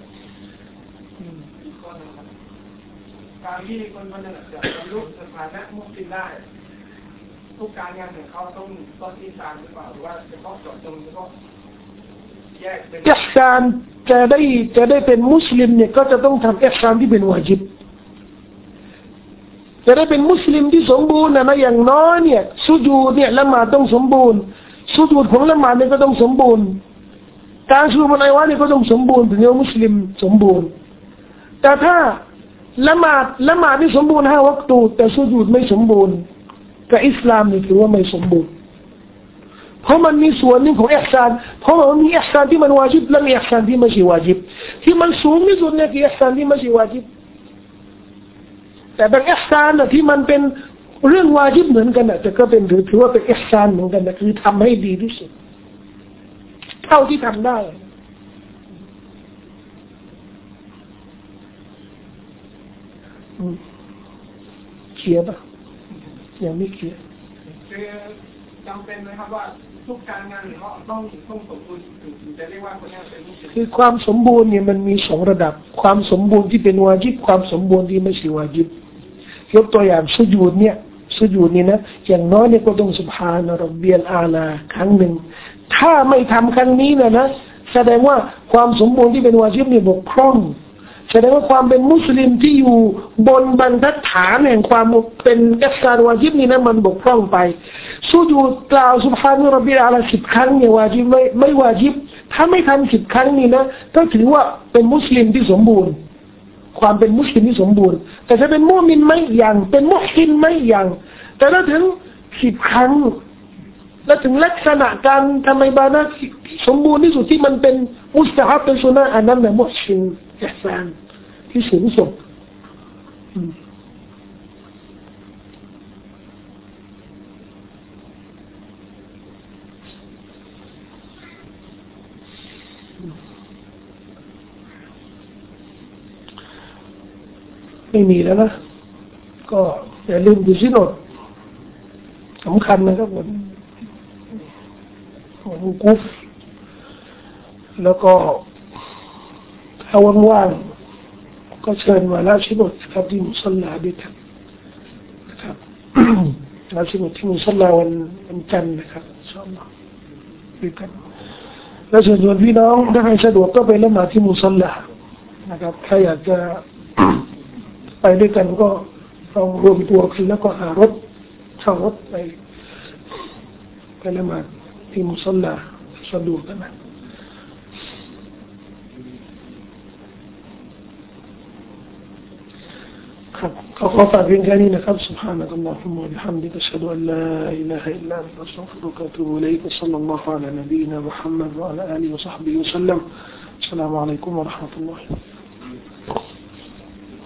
การที่คนมันจะบรรลุสถานะมุสลิมได้ทุกการงานของเขาต้องต้องอิสลามหรือเปล่าหรือว่าเฉพาะเจาะจงเฉพาะแยกเป็นอิหซานจะได้จะได้เป็นมุสลิมเนี่ยก็จะต้องทำอิหซานที่เป็นวาญิบจะได้เป็นมุสลิมที่สมบูรณ์นะนะอย่างน้อยเนี่ยสุญูดเนี่ยละหมาดต้องสมบูรณ์สุญูดของละหมาดเนี่ยก็ต้องสมบูรณ์การสุญูดบนอัยวะเนี่ยก็ต้องสมบูรณ์ถึงจะมุสลิมสมบูรณ์แต่ถ้าละหมาดละหมาดที่สมบูรณ์ห้าวักตูแต่สุญูดไม่สมบูรณ์ก็อิสลามนี่ถือว่าไม่สมบูรณ์เพราะมันมีส่วนหนึ่งของอิหซานเพราะมันมีอิหซานที่มันวาญิบและมีอิหซานที่ไม่ใช่วาญิบที่มันสูงที่สุดเนี่ยคืออิหซานที่ไม่ใช่วาญิบแต่บางอิหซานน่ะที่มันเป็นเรื่องวาญิบเหมือนกันน่ะแต่ก็เป็นถือว่าเป็นอิหซานเหมือนกันนะคือทำให้ดีที่สุดเท่าที่ทำได้เขียนป่ะยังไม่เคลียร์คือจำเป็นไหมครับว่าทุกการงานเขาต้องต้องสมบูรณ์ถึงจะเรียกว่าคนนี้เป็นมุสลิมคือความสมบูรณ์เนี่ยมันมีสองระดับความสมบูรณ์ที่เป็นวาญิบความสมบูรณ์ที่ไม่ใช่วาญิบยกตัวอย่างสุญูดเนี่ยสุญูดนี่นะอย่างน้อยเนี่ยก็ต้องซุบฮานะร็อบบิยัลอาลาครั้งหนึ่งถ้าไม่ทำครั้งนี้นะนะแสดงว่าความสมบูรณ์ที่เป็นวาญิบเนี่ยบกพร่องแสดงว่าความเป็นมุสลิมที่อยู่บนบรรทัดฐานแห่งความเป็นอัฟการวาญิบนี่นะมันบกพร่องไปสุญูดกล่าวซุบฮานะร็อบบิยัลอาลาสิบครั้งเนี่ยวาญิบไม่ไม่วาญิบถ้าไม่ทำสิบครั้งนี่นะก็ถือว่าเป็นมุสลิมที่สมบูรณ์ความเป็นมุสลิมที่สมบูรณ์แต่ถ้าเป็นมุมินไม่อย่างเป็นมุฮซินไม่อย่างแต่ถ้าถึงสิบครั้งและถึงลักษณะการทำอิบาดะห์ที่สมบูรณ์ที่สุดที่มันเป็นมุสตะฮับเป็นสุนนะอันนั้นแหละมุฮซินอิห์ซานที่สูงสุดไม่มีแล้วนะก็อย่าลืมดูซิโนดสำคัญนะครับวันวันกุฟแล้วก็ถ้าว่างๆก็เชิญมาลาชิโนดครับที่มุสลิมด้วยกันนะครับลาชิโนดที่มุสลิมวันวันจันทร์นะครับอินชาอัลลอฮ์ด้วยกันแล้วส่วนพี่น้องถ้าใครสะดวกก็ไปละหมาดที่มุสลิมนะครับใครอยากจะไปด้วยกันก็ลองรวมตัวกันแล้วก็หารถเช่ารถไปไปละหมาดที่มุสลิมสะดวกกันนะครับขอขอฝากเพียงแค่นี้นะครับ سبحانك اللهم وبحمدك أشهد أن لا إله إلا أنت أستغفرك وأتوب إليك وصلى الله على نبينا محمد وعلى آله وصحبه وسلم السلام عليكم ورحمة الله